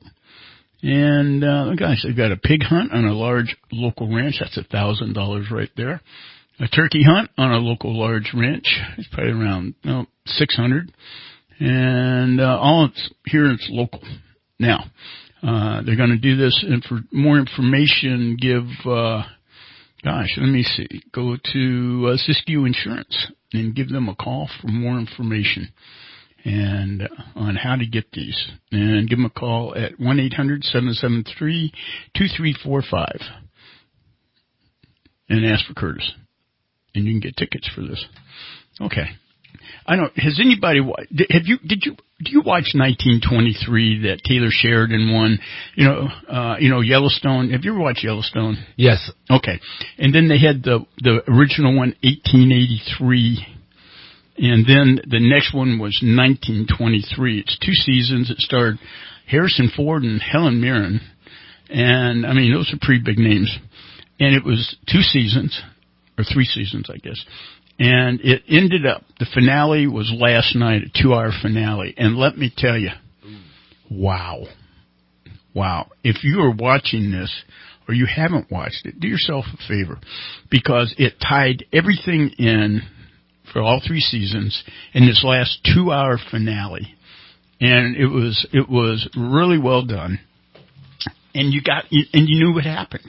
And uh guys, they've got a pig hunt on a large local ranch. That's a thousand dollars right there. a turkey hunt on a local large ranch. It's probably around oh, six hundred. And uh, all it's here it's local. Now, uh, they're going to do this, and for more information, give, uh, gosh, let me see, go to uh, Siskiyou Insurance and give them a call for more information and uh, on how to get these. And give them a call at one eight hundred seven seven three two three four five and ask for Curtis. And you can get tickets for this. Okay. I don't. Has anybody? Have you? Did you? Do you watch nineteen twenty-three that Taylor Sheridan won? You know, uh, you know Yellowstone. Have you ever watched Yellowstone? Yes. Okay. And then they had the the original one, eighteen eighty-three, and then the next one was nineteen twenty-three. It's two seasons. It starred Harrison Ford and Helen Mirren, and I mean those are pretty big names. And it was two seasons, or three seasons, I guess. And it ended up, the finale was last night, a two-hour finale. And let me tell you, wow. Wow. If you are watching this, or you haven't watched it, do yourself a favor. Because it tied everything in for all three seasons in this last two-hour finale. And it was, it was really well done. And you got, and you knew what happened.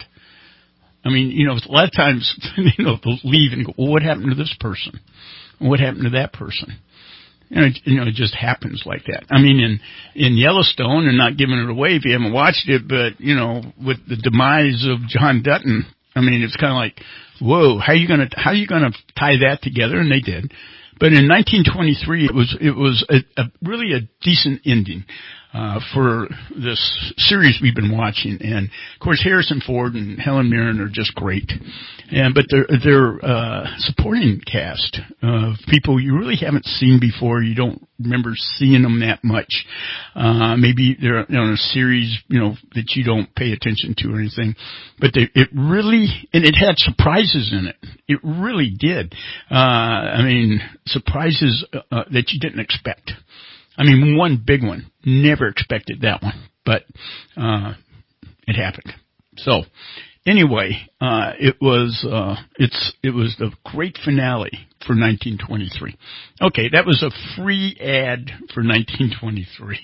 I mean, you know, a lot of times, you know, they'll leave and go, well, what happened to this person? What happened to that person? You know, you know, it just happens like that. I mean, in, in Yellowstone, and not giving it away if you haven't watched it, but, you know, with the demise of John Dutton, I mean, it's kind of like, whoa, how are you going to, how are you going to tie that together? And they did. But in nineteen twenty-three, it was, it was a, a really a decent ending. Uh, for this series we've been watching. And, of course, Harrison Ford and Helen Mirren are just great. And, but their, their, uh, supporting cast of people you really haven't seen before. You don't remember seeing them that much. Uh, maybe they're on a series, you know, that you don't pay attention to or anything. But they, it really, and it had surprises in it. It really did. Uh, I mean, surprises, uh, that you didn't expect. I mean, one big one. Never expected that one, but uh it happened. So, anyway, uh it was uh it's it was the great finale for nineteen twenty-three. Okay, that was a free ad for nineteen twenty-three.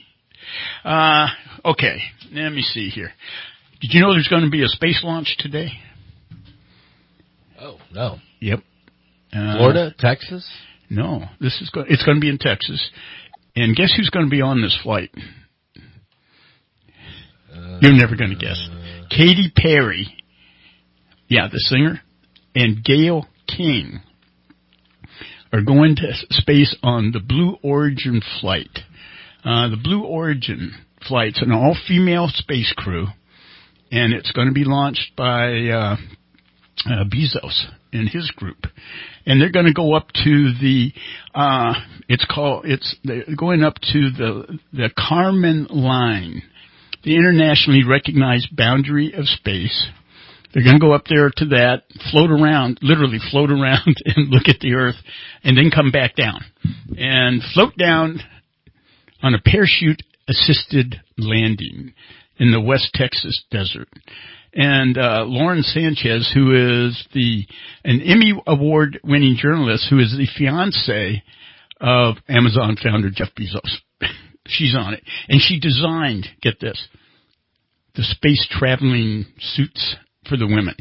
Uh okay, let me see here. Did you know there's going to be a space launch today? Oh, no. Yep. Uh, Florida, Texas? No, this is go- it's going to be in Texas. And guess who's going to be on this flight? Uh, You're never going to guess. Uh, Katy Perry, yeah, the singer, and Gayle King are going to space on the Blue Origin flight. Uh, the Blue Origin flight's an all-female space crew, and it's going to be launched by uh, uh, Bezos and his group. And they're going to go up to the, uh, it's called, it's they're going up to the, the Kármán line, the internationally recognized boundary of space. They're going to go up there to that, float around, literally float around and look at the Earth, and then come back down. And float down on a parachute-assisted landing in the West Texas desert. And uh Lauren Sanchez, who is the an Emmy Award-winning journalist, who is the fiancée of Amazon founder Jeff Bezos. She's on it. And she designed, get this, the space traveling suits for the women.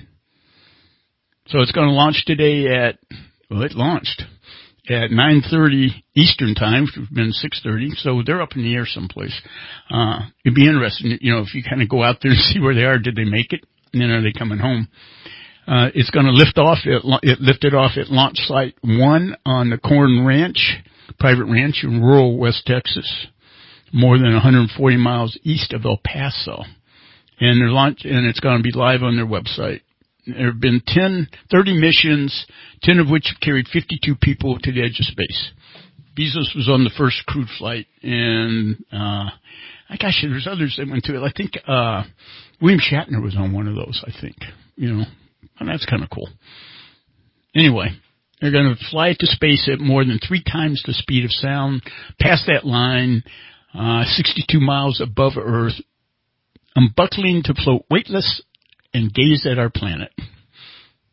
So it's going to launch today at, well, it launched at nine thirty Eastern time, which would have been six thirty, so they're up in the air someplace. Uh, it'd be interesting, you know, if you kind of go out there and see where they are. Did they make it? And then are they coming home? Uh, it's going to lift off, it, it lifted off at launch site one on the Corn Ranch, private ranch in rural West Texas, more than one hundred forty miles east of El Paso. And they're launch, and it's going to be live on their website. There have been ten, thirty missions, ten of which have carried fifty-two people to the edge of space. Bezos was on the first crewed flight, and, uh, I gosh, there's others that went to it. I think, uh, William Shatner was on one of those, I think. You know, and that's kind of cool. Anyway, they're going to fly to space at more than three times the speed of sound, past that line, uh, sixty-two miles above Earth, unbuckling to float weightless and gaze at our planet.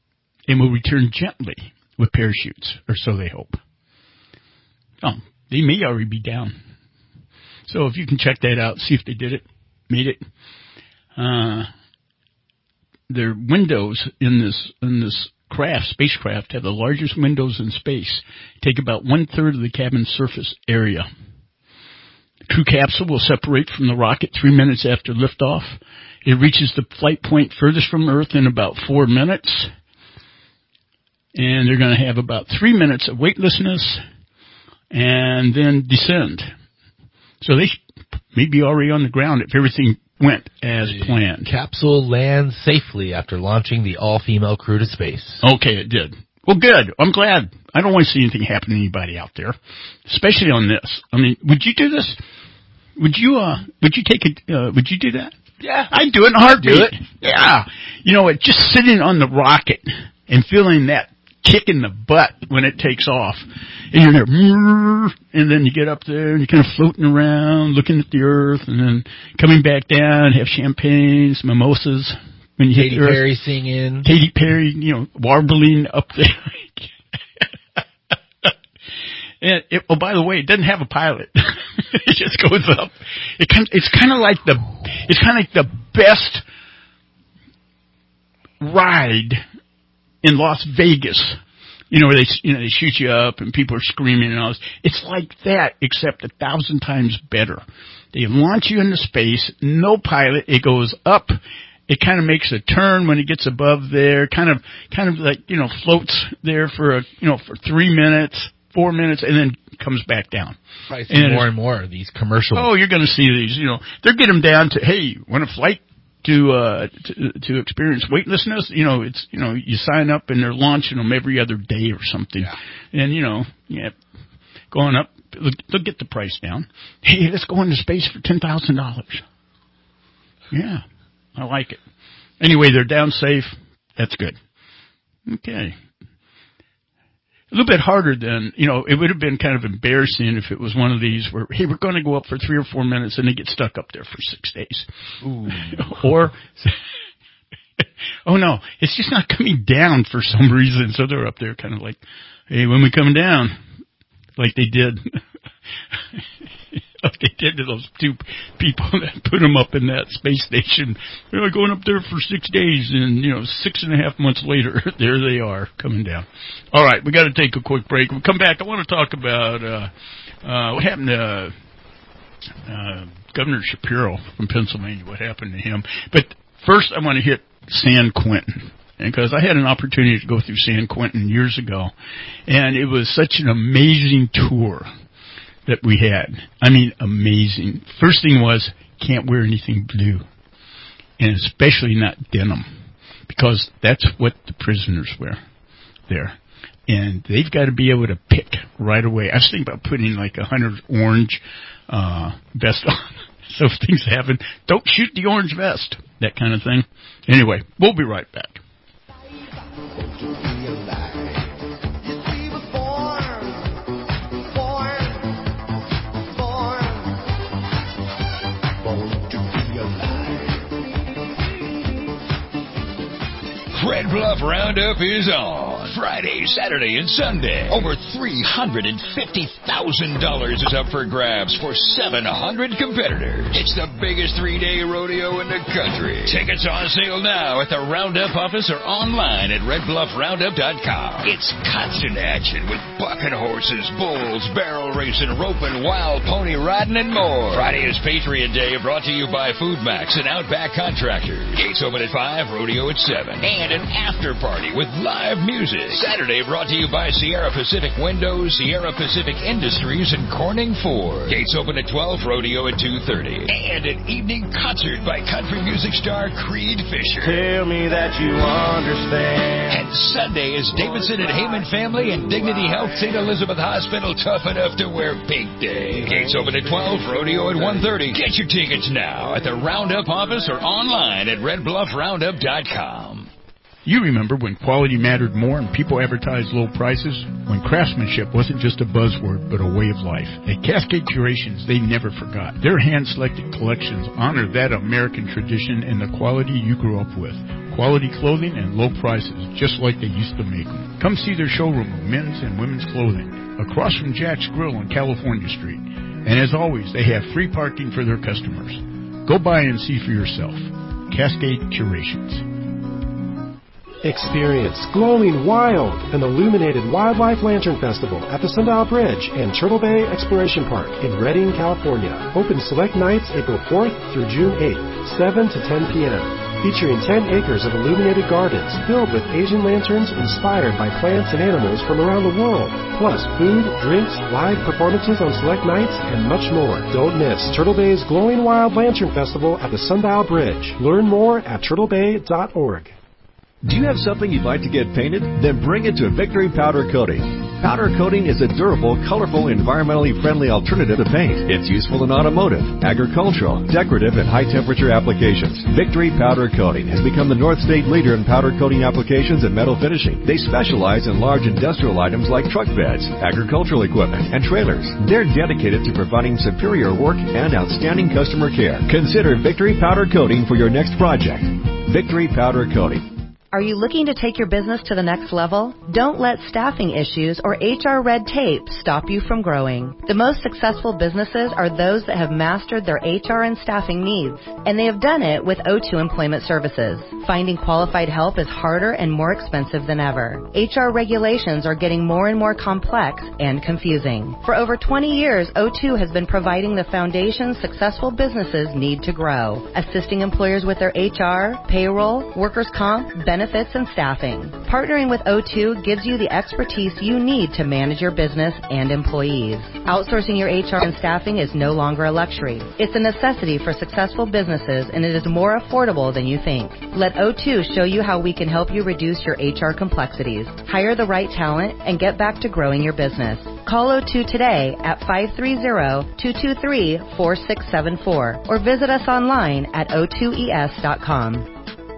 and will return gently with parachutes, or so they hope. Oh, they may already be down. So if you can check that out, see if they did it, made it. Uh, their windows in this in this craft, spacecraft, have the largest windows in space. Take about one-third of the cabin surface area. The crew capsule will separate from the rocket three minutes after liftoff. It reaches the flight point furthest from Earth in about four minutes. And they're going to have about three minutes of weightlessness and then descend. So they may be already on the ground if everything went as the planned. Capsule lands safely after launching the all-female crew to space. Okay, it did. Well, good. I'm glad. I don't want to see anything happen to anybody out there, especially on this. I mean, would you do this? Would you, uh, would you take a, uh, would you do that? Yeah. I'd do it in a heartbeat. Do it. Yeah. You know what? Just sitting on the rocket and feeling that kick in the butt when it takes off. And you're there, and then you get up there and you're kind of floating around, looking at the Earth, and then coming back down, have champagne, some mimosas. When you Katy hit the Earth. Perry singing. Katy Perry, you know, warbling up there. And it, oh, by the way, it doesn't have a pilot. It just goes up. It kind, it's kind of like the, it's kind of like the best ride in Las Vegas. You know, where they, you know, they shoot you up and people are screaming and all this. It's like that, except a thousand times better. They launch you into space, no pilot. It goes up. It kind of makes a turn when it gets above there, kind of, kind of like, you know, floats there for a, you know, for three minutes, four minutes, and then comes back down. I see and more and more of these commercials. Oh, you're going to see these, you know, they're getting them down to, hey, want a flight to, uh, to, to experience weightlessness? You know, it's, you know, you sign up and they're launching them every other day or something. Yeah. And, you know, yeah, going up, they'll get the price down. Hey, let's go into space for ten thousand dollars. Yeah. I like it. Anyway, they're down safe. That's good. Okay. A little bit harder than, you know, it would have been kind of embarrassing if it was one of these where, hey, we're going to go up for three or four minutes and they get stuck up there for six days. Ooh. Or, oh no, it's just not coming down for some reason. So they're up there kind of like, hey, when we come down, like they did. Like they did to those two people that put them up in that space station. They're going up there for six days, and, you know, six and a half months later, there they are, coming down. All right, we got to take a quick break. We'll come back. I want to talk about uh, uh, what happened to uh, Governor Shapiro from Pennsylvania, what happened to him. But first, I want to hit San Quentin. Because I had an opportunity to go through San Quentin years ago, and it was such an amazing tour that we had. I mean, amazing. First thing was, can't wear anything blue. And especially not denim. Because that's what the prisoners wear there. And they've got to be able to pick right away. I was thinking about putting like a hundred orange uh vest on. So if things happen, don't shoot the orange vest. That kind of thing. Anyway, we'll be right back. Red Bluff Roundup is on Friday, Saturday, and Sunday. Over three hundred fifty thousand dollars is up for grabs for seven hundred competitors. It's the biggest three-day rodeo in the country. Tickets on sale now at the Roundup office or online at red bluff roundup dot com. It's constant action with bucking horses, bulls, barrel racing, roping, wild pony riding, and more. Friday is Patriot Day, brought to you by Food Max and Outback Contractors. Gates open at five, rodeo at seven. And an after party with live music. Saturday brought to you by Sierra Pacific Windows, Sierra Pacific Industries, and Corning Ford. Gates open at twelve, rodeo at two thirty. And an evening concert by country music star Creed Fisher. Tell me that you understand. And Sunday is Davidson and Heyman Family and Dignity Health Saint Elizabeth Hospital tough enough to wear pink day. Gates open at twelve, rodeo at one thirty. Get your tickets now at the Roundup office or online at red bluff roundup dot com. You remember when quality mattered more and people advertised low prices? When craftsmanship wasn't just a buzzword, but a way of life. At Cascade Curations, they never forgot. Their hand-selected collections honor that American tradition and the quality you grew up with. quality clothing and low prices, just like they used to make them. Come see their showroom of men's and women's clothing across from Jack's Grill on California Street. And as always, they have free parking for their customers. Go by and see for yourself. Cascade Curations. Experience Glowing Wild, an illuminated wildlife lantern festival at the Sundial Bridge and Turtle Bay Exploration Park in Redding, California. Open select nights April fourth through June eighth, seven to ten p.m. Featuring ten acres of illuminated gardens filled with Asian lanterns inspired by plants and animals from around the world. Plus food, drinks, live performances on select nights, and much more. Don't miss Turtle Bay's Glowing Wild Lantern Festival at the Sundial Bridge. Learn more at turtle bay dot org. Do you have something you'd like to get painted? Then bring it to Victory Powder Coating. Powder coating is a durable, colorful, environmentally friendly alternative to paint. It's useful in automotive, agricultural, decorative, and high-temperature applications. Victory Powder Coating has become the North State leader in powder coating applications and metal finishing. They specialize in large industrial items like truck beds, agricultural equipment, and trailers. They're dedicated to providing superior work and outstanding customer care. Consider Victory Powder Coating for your next project. Victory Powder Coating. Are you looking to take your business to the next level? Don't let staffing issues or H R red tape stop you from growing. The most successful businesses are those that have mastered their H R and staffing needs, and they have done it with O two Employment Services. Finding qualified help is harder and more expensive than ever. H R regulations are getting more and more complex and confusing. For over twenty years, O two has been providing the foundation successful businesses need to grow, assisting employers with their H R, payroll, workers' comp, benefits, and staffing. Partnering with O two gives you the expertise you need to manage your business and employees. Outsourcing your H R and staffing is no longer a luxury. It's a necessity for successful businesses, and it is more affordable than you think. Let O two show you how we can help you reduce your H R complexities, hire the right talent, and get back to growing your business. Call O two today at five three zero, two two three, four six seven four or visit us online at O two E S dot com.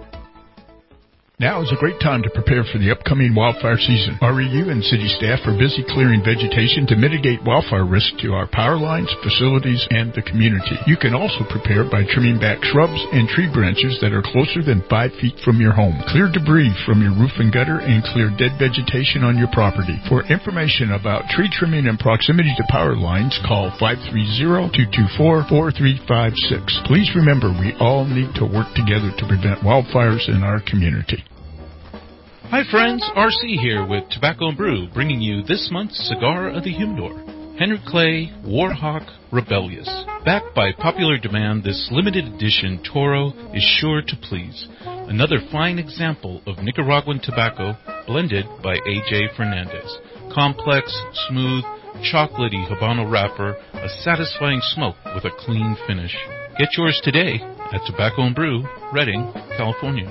Now is a great time to prepare for the upcoming wildfire season. R E U and city staff are busy clearing vegetation to mitigate wildfire risk to our power lines, facilities, and the community. You can also prepare by trimming back shrubs and tree branches that are closer than five feet from your home. Clear debris from your roof and gutter and clear dead vegetation on your property. For information about tree trimming and proximity to power lines, call five three zero, two two four, four three five six. Please remember, we all need to work together to prevent wildfires in our community. Hi friends, R C here with Tobacco and Brew, bringing you this month's Cigar of the Humidor. Henry Clay, Warhawk, Rebellious. Backed by popular demand, this limited edition Toro is sure to please. Another fine example of Nicaraguan tobacco blended by A J Fernandez. Complex, smooth, chocolatey Habano wrapper, a satisfying smoke with a clean finish. Get yours today at Tobacco and Brew, Redding, California.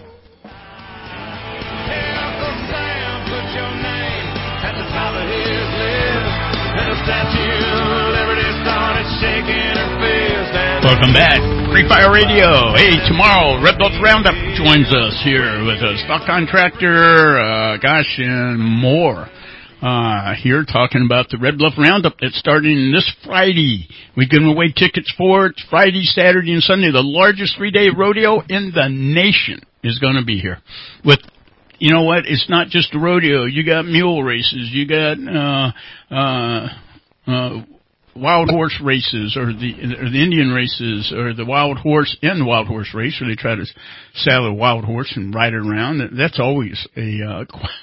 Welcome back. Free Fire Radio. Hey, tomorrow, Red Bluff Roundup joins us here with a stock contractor, uh, gosh, and more. Uh, here talking about the Red Bluff Roundup that's starting this Friday. We're giving away tickets for it. Friday, Saturday, and Sunday. The largest three-day rodeo in the nation is going to be here. With, you know what, it's not just a rodeo. You got mule races. You got, uh, uh, uh, wild horse races, or the or the Indian races, or the wild horse and the wild horse race, where they try to saddle a wild horse and ride it around. That's always a. Uh,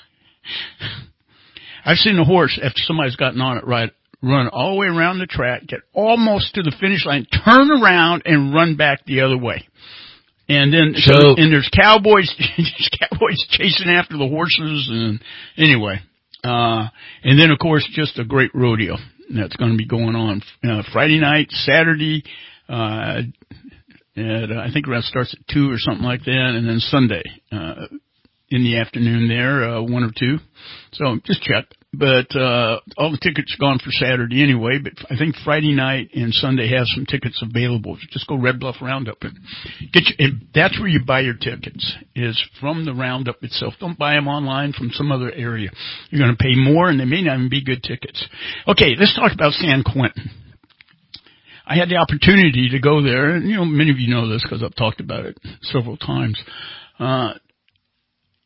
I've seen a horse after somebody's gotten on it, right, run all the way around the track, get almost to the finish line, turn around and run back the other way. And then so, so and there's cowboys, there's cowboys chasing after the horses, and anyway, uh, and then of course just a great rodeo. That's going to be going on uh, Friday night, Saturday, uh, and I think it starts at two or something like that, and then Sunday uh, in the afternoon there, uh, one or two. So just check. But uh, all the tickets are gone for Saturday anyway, but I think Friday night and Sunday have some tickets available. Just go Red Bluff Roundup and get you, and that's where you buy your tickets, is from the Roundup itself. Don't buy them online from some other area. You're going to pay more, and they may not even be good tickets. Okay, let's talk about San Quentin. I had the opportunity to go there, and you know, many of you know this because I've talked about it several times. Uh,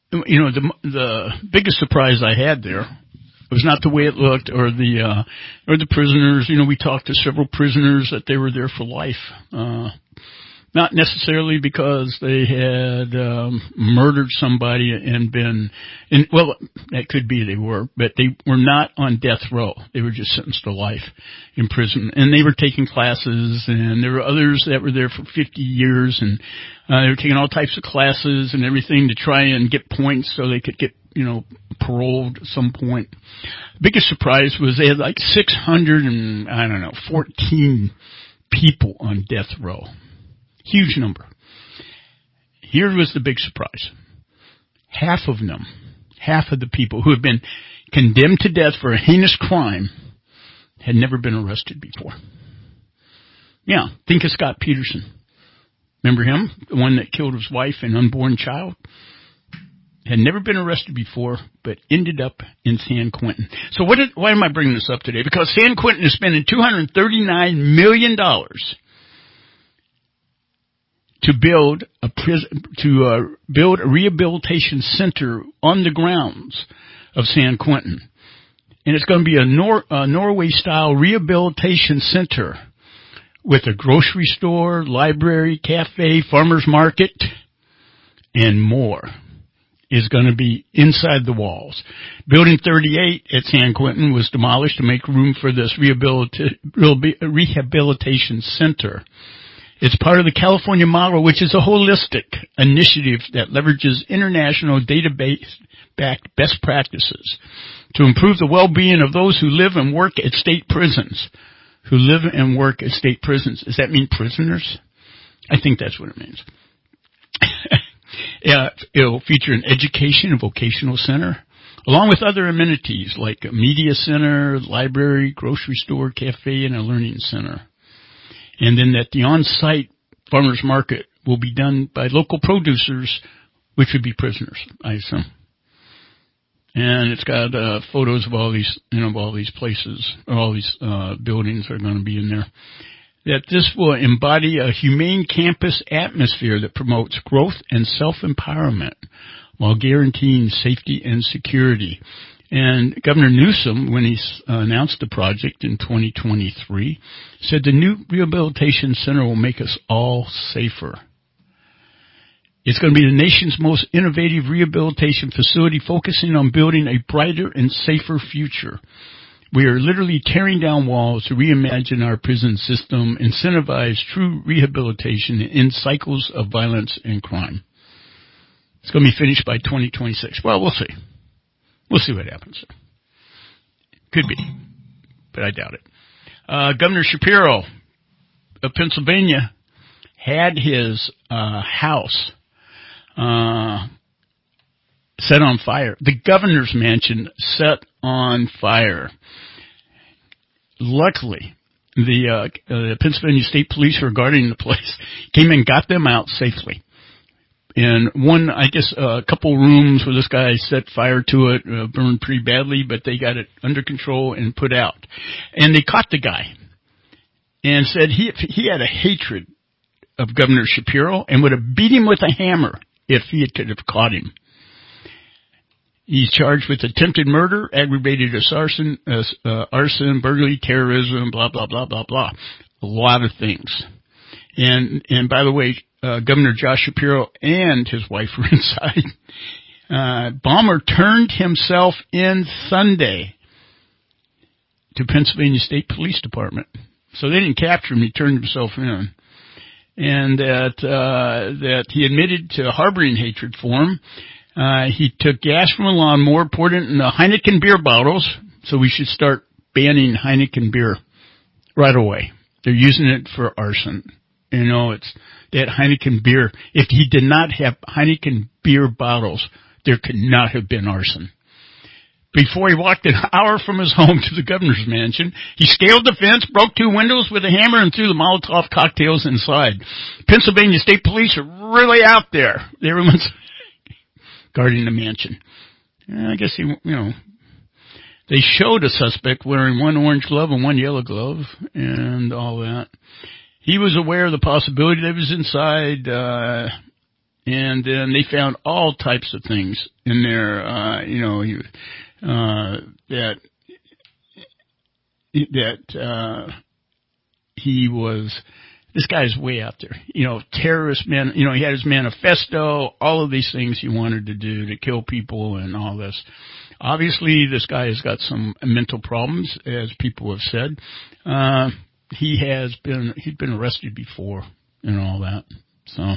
you know, the the biggest surprise I had there was not the way it looked or the uh, or the prisoners. You know, we talked to several prisoners that they were there for life. Uh, not necessarily because they had um, murdered somebody and been, in, well, that could be they were, but they were not on death row. They were just sentenced to life in prison. And they were taking classes, and there were others that were there for fifty years, and uh, they were taking all types of classes and everything to try and get points so they could get, you know, paroled at some point. The biggest surprise was they had like six hundred and, I don't know, fourteen people on death row. Huge number. Here was the big surprise. Half of them, half of the people who had been condemned to death for a heinous crime had never been arrested before. Yeah, think of Scott Peterson. Remember him? The one that killed his wife and unborn child? Had never been arrested before, but ended up in San Quentin. So what did, why am I bringing this up today? Because San Quentin is spending two hundred thirty-nine million dollars to build a prison, to uh, build a rehabilitation center on the grounds of San Quentin. And it's going to be a Nor- uh, Norway-style rehabilitation center with a grocery store, library, cafe, farmer's market, and more is going to be inside the walls. Building thirty-eight at San Quentin was demolished to make room for this rehabilita- rehabilitation center. It's part of the California model, which is a holistic initiative that leverages international database-backed best practices to improve the well-being of those who live and work at state prisons. Who live and work at state prisons. Does that mean prisoners? I think that's what it means. Yeah, it'll feature an education and vocational center, along with other amenities like a media center, library, grocery store, cafe, and a learning center. And then that the on-site farmers market will be done by local producers, which would be prisoners, I assume. And it's got uh, photos of all these, you know, of all these places, all these uh, buildings are going to be in there. That this will embody a humane campus atmosphere that promotes growth and self-empowerment while guaranteeing safety and security. And Governor Newsom, when he uh, announced the project in twenty twenty-three, said the new rehabilitation center will make us all safer. It's going to be the nation's most innovative rehabilitation facility focusing on building a brighter and safer future. We are literally tearing down walls to reimagine our prison system, incentivize true rehabilitation in cycles of violence and crime. It's going to be finished by twenty twenty-six. Well, we'll see. We'll see what happens. Could be, but I doubt it. Uh, Governor Shapiro of Pennsylvania had his uh, house uh, set on fire. The governor's mansion set on fire. Luckily, the uh, uh, Pennsylvania State Police who are guarding the place came and got them out safely. In one, I guess, a uh, couple rooms where this guy set fire to it, uh, burned pretty badly, but they got it under control and put out. And they caught the guy and said he he had a hatred of Governor Shapiro and would have beat him with a hammer if he had, could have caught him. He's charged with attempted murder, aggravated arson, uh, uh, arson, burglary, terrorism, blah, blah, blah, blah, blah. A lot of things. And, and by the way, uh, Governor Josh Shapiro and his wife were inside. Uh, Balmer turned himself in Sunday to Pennsylvania State Police Department. So they didn't capture him, he turned himself in. And that, uh, that he admitted to harboring hatred for him. Uh, he took gas from a lawnmower, poured it in the Heineken beer bottles, so we should start banning Heineken beer right away. They're using it for arson. You know, it's that Heineken beer. If he did not have Heineken beer bottles, there could not have been arson. Before he walked an hour from his home to the governor's mansion, he scaled the fence, broke two windows with a hammer, and threw the Molotov cocktails inside. Pennsylvania State Police are really out there. Everyone's guarding the mansion. I guess he, you know, they showed a suspect wearing one orange glove and one yellow glove and all that. He was aware of the possibility that he was inside, uh, And then they found all types of things in there, uh, you know, uh, that, that, uh, he was, this guy's way out there, you know, terrorist man, you know, he had his manifesto, all of these things he wanted to do to kill people and all this. Obviously, this guy has got some mental problems, as people have said. Uh, he has been, he's been arrested before and all that. So,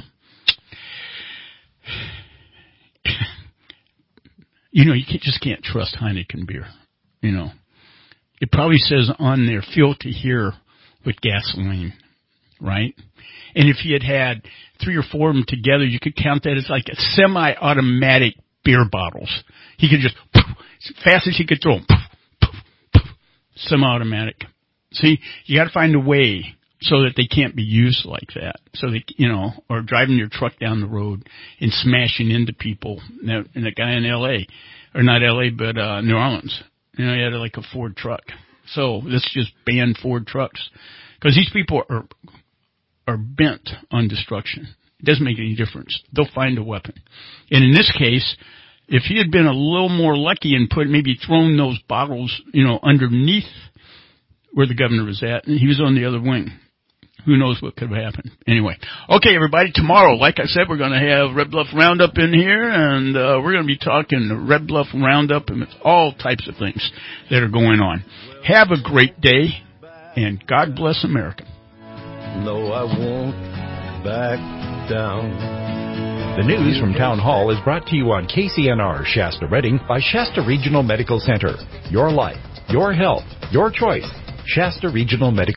you know, you can't, just can't trust Heineken beer, you know. It probably says on there, filter here with gasoline, right? And if you had had three or four of them together, you could count that as like a semi-automatic beer bottles. He could just, as fast as he could throw them, semi-automatic. See, you got to find a way so that they can't be used like that. So they, you know, or driving your truck down the road and smashing into people. And a guy in L A, or not L A, but uh, New Orleans, you know, he had like a Ford truck. So let's just ban Ford trucks, because these people are are bent on destruction. It doesn't make any difference. They'll find a weapon. And in this case, if he had been a little more lucky and put maybe thrown those bottles, you know, underneath where the governor was at, and he was on the other wing, who knows what could have happened. Anyway, okay, everybody, tomorrow, like I said, we're going to have Red Bluff Roundup in here, and uh, we're going to be talking Red Bluff Roundup and all types of things that are going on. Have a great day, and God bless America. No, I won't back down. The news from Town Hall is brought to you on K C N R Shasta Redding by Shasta Regional Medical Center. Your life, your health, your choice. Shasta Regional Medical